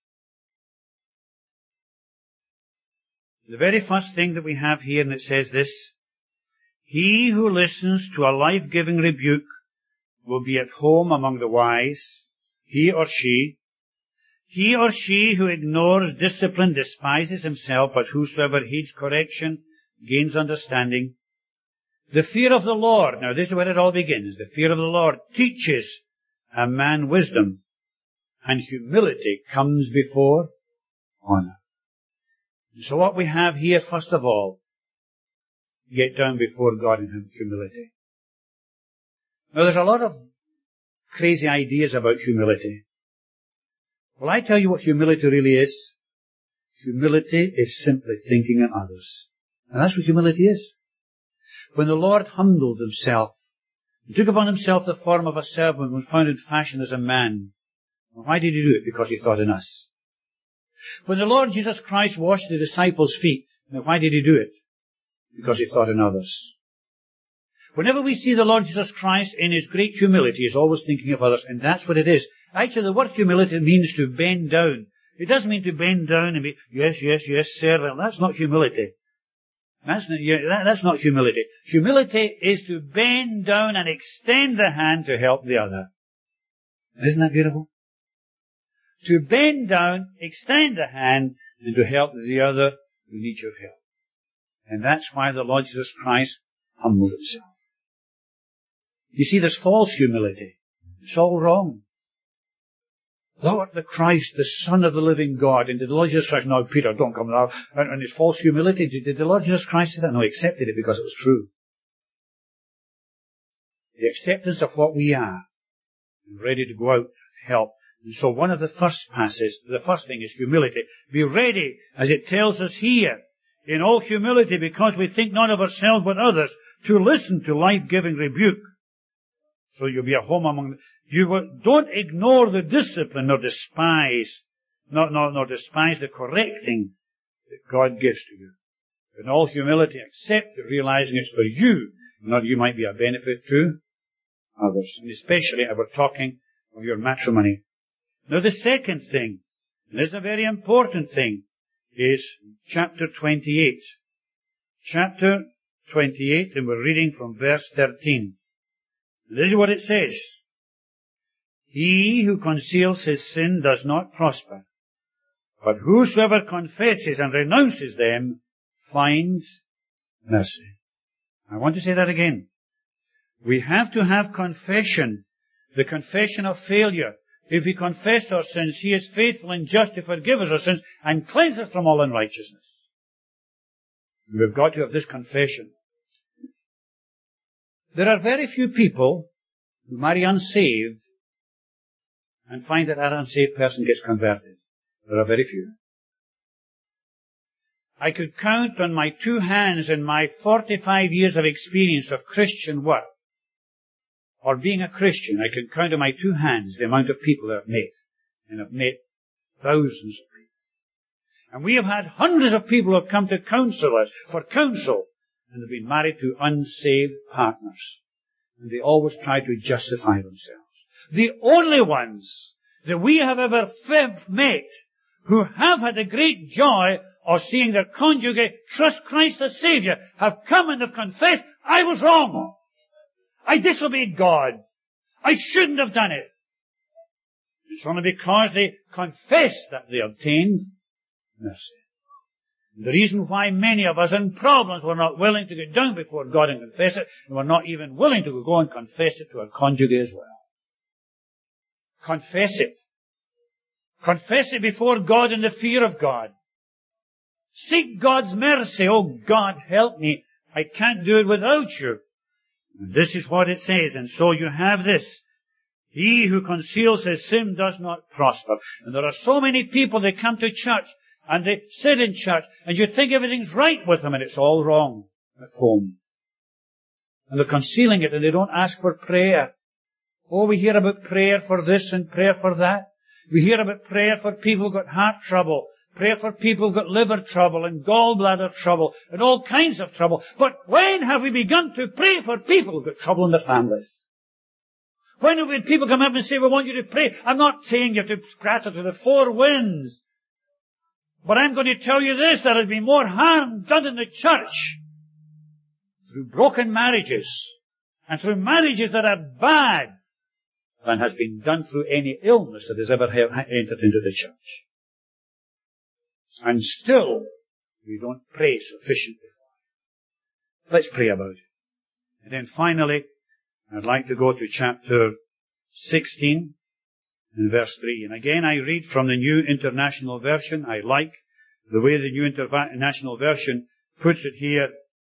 The very first thing that we have here, and it says this: He who listens to a life-giving rebuke will be at home among the wise, he or she. He or she who ignores discipline despises himself, but whosoever heeds correction gains understanding. The fear of the Lord, now this is where it all begins, the fear of the Lord teaches a man wisdom, and humility comes before honor. So what we have here, first of all, get down before God in humility. Now there's a lot of crazy ideas about humility. Well, I tell you what humility really is. Humility is simply thinking of others. And that's what humility is. When the Lord humbled himself, he took upon himself the form of a servant and was found in fashion as a man. Well, why did he do it? Because he thought in us. When the Lord Jesus Christ washed the disciples' feet, now why did he do it? Because he thought in others. Whenever we see the Lord Jesus Christ in his great humility, he's always thinking of others, and that's what it is. Actually, the word humility means to bend down. It doesn't mean to bend down and be, yes, yes, yes, sir. Well, that's not humility. That's not humility. Humility is to bend down and extend the hand to help the other. Isn't that beautiful? To bend down, extend the hand, and to help the other who needs your help. And that's why the Lord Jesus Christ humbled himself. You see, there's false humility. It's all wrong. Thou art the Christ, the Son of the living God. And did the Lord Jesus Christ, no, Peter, don't come now. And his false humility, did the Lord Jesus Christ say that? No, he accepted it because it was true. The acceptance of what we are, and ready to go out and help. And so one of the first passages, the first thing is humility. Be ready, as it tells us here, in all humility, because we think not of ourselves but others, to listen to life-giving rebuke. So you'll be at home among don't ignore the discipline nor despise the correcting that God gives to you. In all humility, accept it, realizing it's for you, not you might be a benefit to others. And especially, we're talking of your matrimony. Now the second thing, and this is a very important thing, is chapter 28. Chapter 28, and we're reading from verse 13. This is what it says. He who conceals his sin does not prosper, but whosoever confesses and renounces them finds mercy. I want to say that again. We have to have confession, the confession of failure. If we confess our sins, he is faithful and just to forgive us our sins and cleanse us from all unrighteousness. We've got to have this confession. There are very few people who marry unsaved and find that unsaved person gets converted. There are very few. I could count on my 2 hands in my 45 years of experience of Christian work, or being a Christian, I could count on my 2 hands the amount of people that I've met and have met thousands of people. And we have had hundreds of people who have come to counsel us for counsel, and have been married to unsaved partners. And they always try to justify themselves. The only ones that we have ever met who have had the great joy of seeing their conjugate trust Christ as Savior have come and have confessed, I was wrong. I disobeyed God. I shouldn't have done it. It's only because they confessed that they obtained mercy. The reason why many of us in problems were not willing to get down before God and confess it, and we're not even willing to go and confess it to our conjugate as well. Confess it. Confess it before God in the fear of God. Seek God's mercy. Oh God, help me. I can't do it without you. And this is what it says. And so you have this. He who conceals his sin does not prosper. And there are so many people that come to church and they sit in church and you think everything's right with them and it's all wrong at home. And they're concealing it and they don't ask for prayer. Oh, we hear about prayer for this and prayer for that. We hear about prayer for people who've got heart trouble, prayer for people who've got liver trouble and gallbladder trouble and all kinds of trouble. But when have we begun to pray for people who've got trouble in their families? When have we had people come up and say, we want you to pray? I'm not saying you have to scatter to the four winds. But I'm going to tell you this, there has been more harm done in the church through broken marriages and through marriages that are bad than has been done through any illness that has ever entered into the church. And still, we don't pray sufficiently. Let's pray about it. And then finally, I'd like to go to chapter 16 and verse 3. And again, I read from the New International Version. I like the way the New International Version puts it here.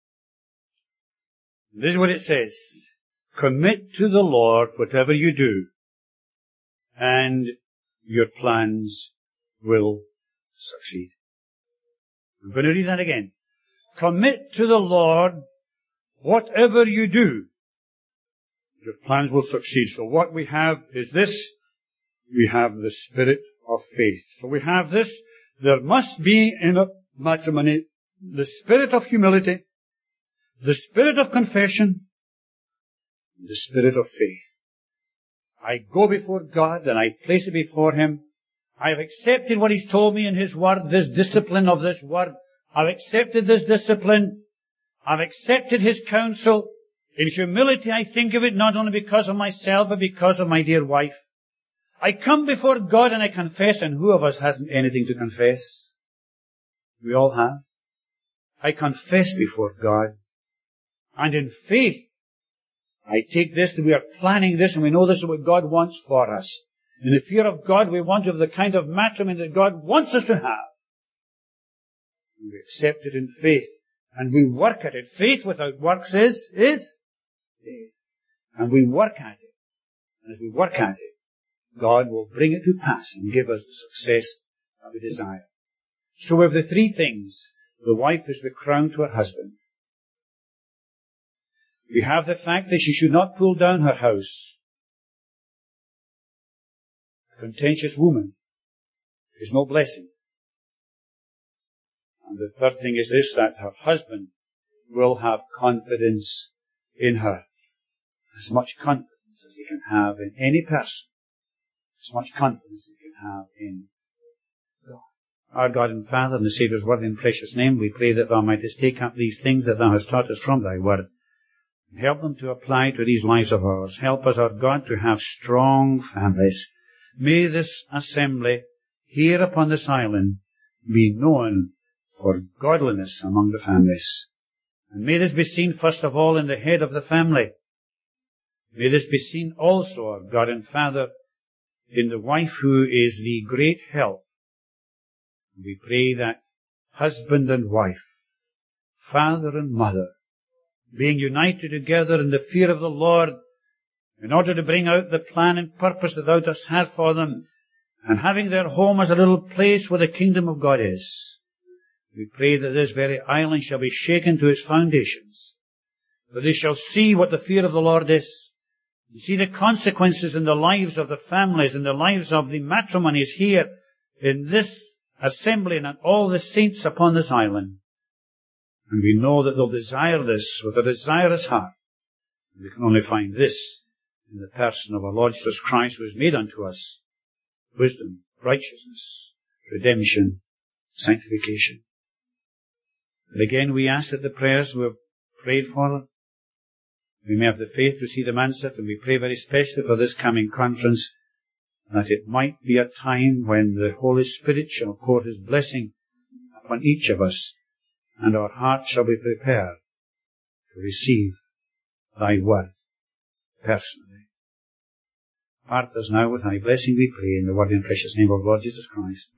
This is what it says. Commit to the Lord whatever you do, and your plans will succeed. I'm going to read that again. Commit to the Lord whatever you do, your plans will succeed. So what we have is this. We have the spirit of faith. So we have this. There must be in a matrimony the spirit of humility, the spirit of confession, the spirit of faith. I go before God and I place it before Him. I have accepted what He's told me in His Word, this discipline of this Word. I've accepted this discipline. I've accepted His counsel. In humility I think of it not only because of myself, but because of my dear wife. I come before God and I confess, and who of us hasn't anything to confess? We all have. I confess before God. And in faith, I take this, that we are planning this, and we know this is what God wants for us. In the fear of God, we want to have the kind of matrimony that God wants us to have. And we accept it in faith, and we work at it. Faith without works is dead. And we work at it. And as we work at it, God will bring it to pass and give us the success that we desire. So we have the three things. The wife is the crown to her husband. We have the fact that she should not pull down her house. A contentious woman is no blessing. And the third thing is this, that her husband will have confidence in her. As much confidence as he can have in any person. As much confidence as he can have in God. Our God and Father, in the Saviour's worthy and precious name, we pray that Thou mightest take up these things that Thou hast taught us from Thy Word, and help them to apply to these lives of ours. Help us, our God, to have strong families. May this assembly here upon this island be known for godliness among the families. And may this be seen first of all in the head of the family. May this be seen also, our God and Father, in the wife who is the great help. We pray that husband and wife, father and mother, being united together in the fear of the Lord, in order to bring out the plan and purpose that Thou dost have for them, and having their home as a little place where the kingdom of God is, we pray that this very island shall be shaken to its foundations, that they shall see what the fear of the Lord is, You see the consequences in the lives of the families, in the lives of the matrimonies here in this assembly and all the saints upon this island. And we know that they'll desire this with a desirous heart. And we can only find this in the person of our Lord Jesus Christ, who has made unto us wisdom, righteousness, redemption, sanctification. And again we ask that the prayers we have prayed for, we may have the faith to see them answered, and we pray very specially for this coming conference, that it might be a time when the Holy Spirit shall pour His blessing upon each of us, and our hearts shall be prepared to receive Thy word personally. Part us now with Thy blessing, we pray, in the word and precious name of Lord Jesus Christ.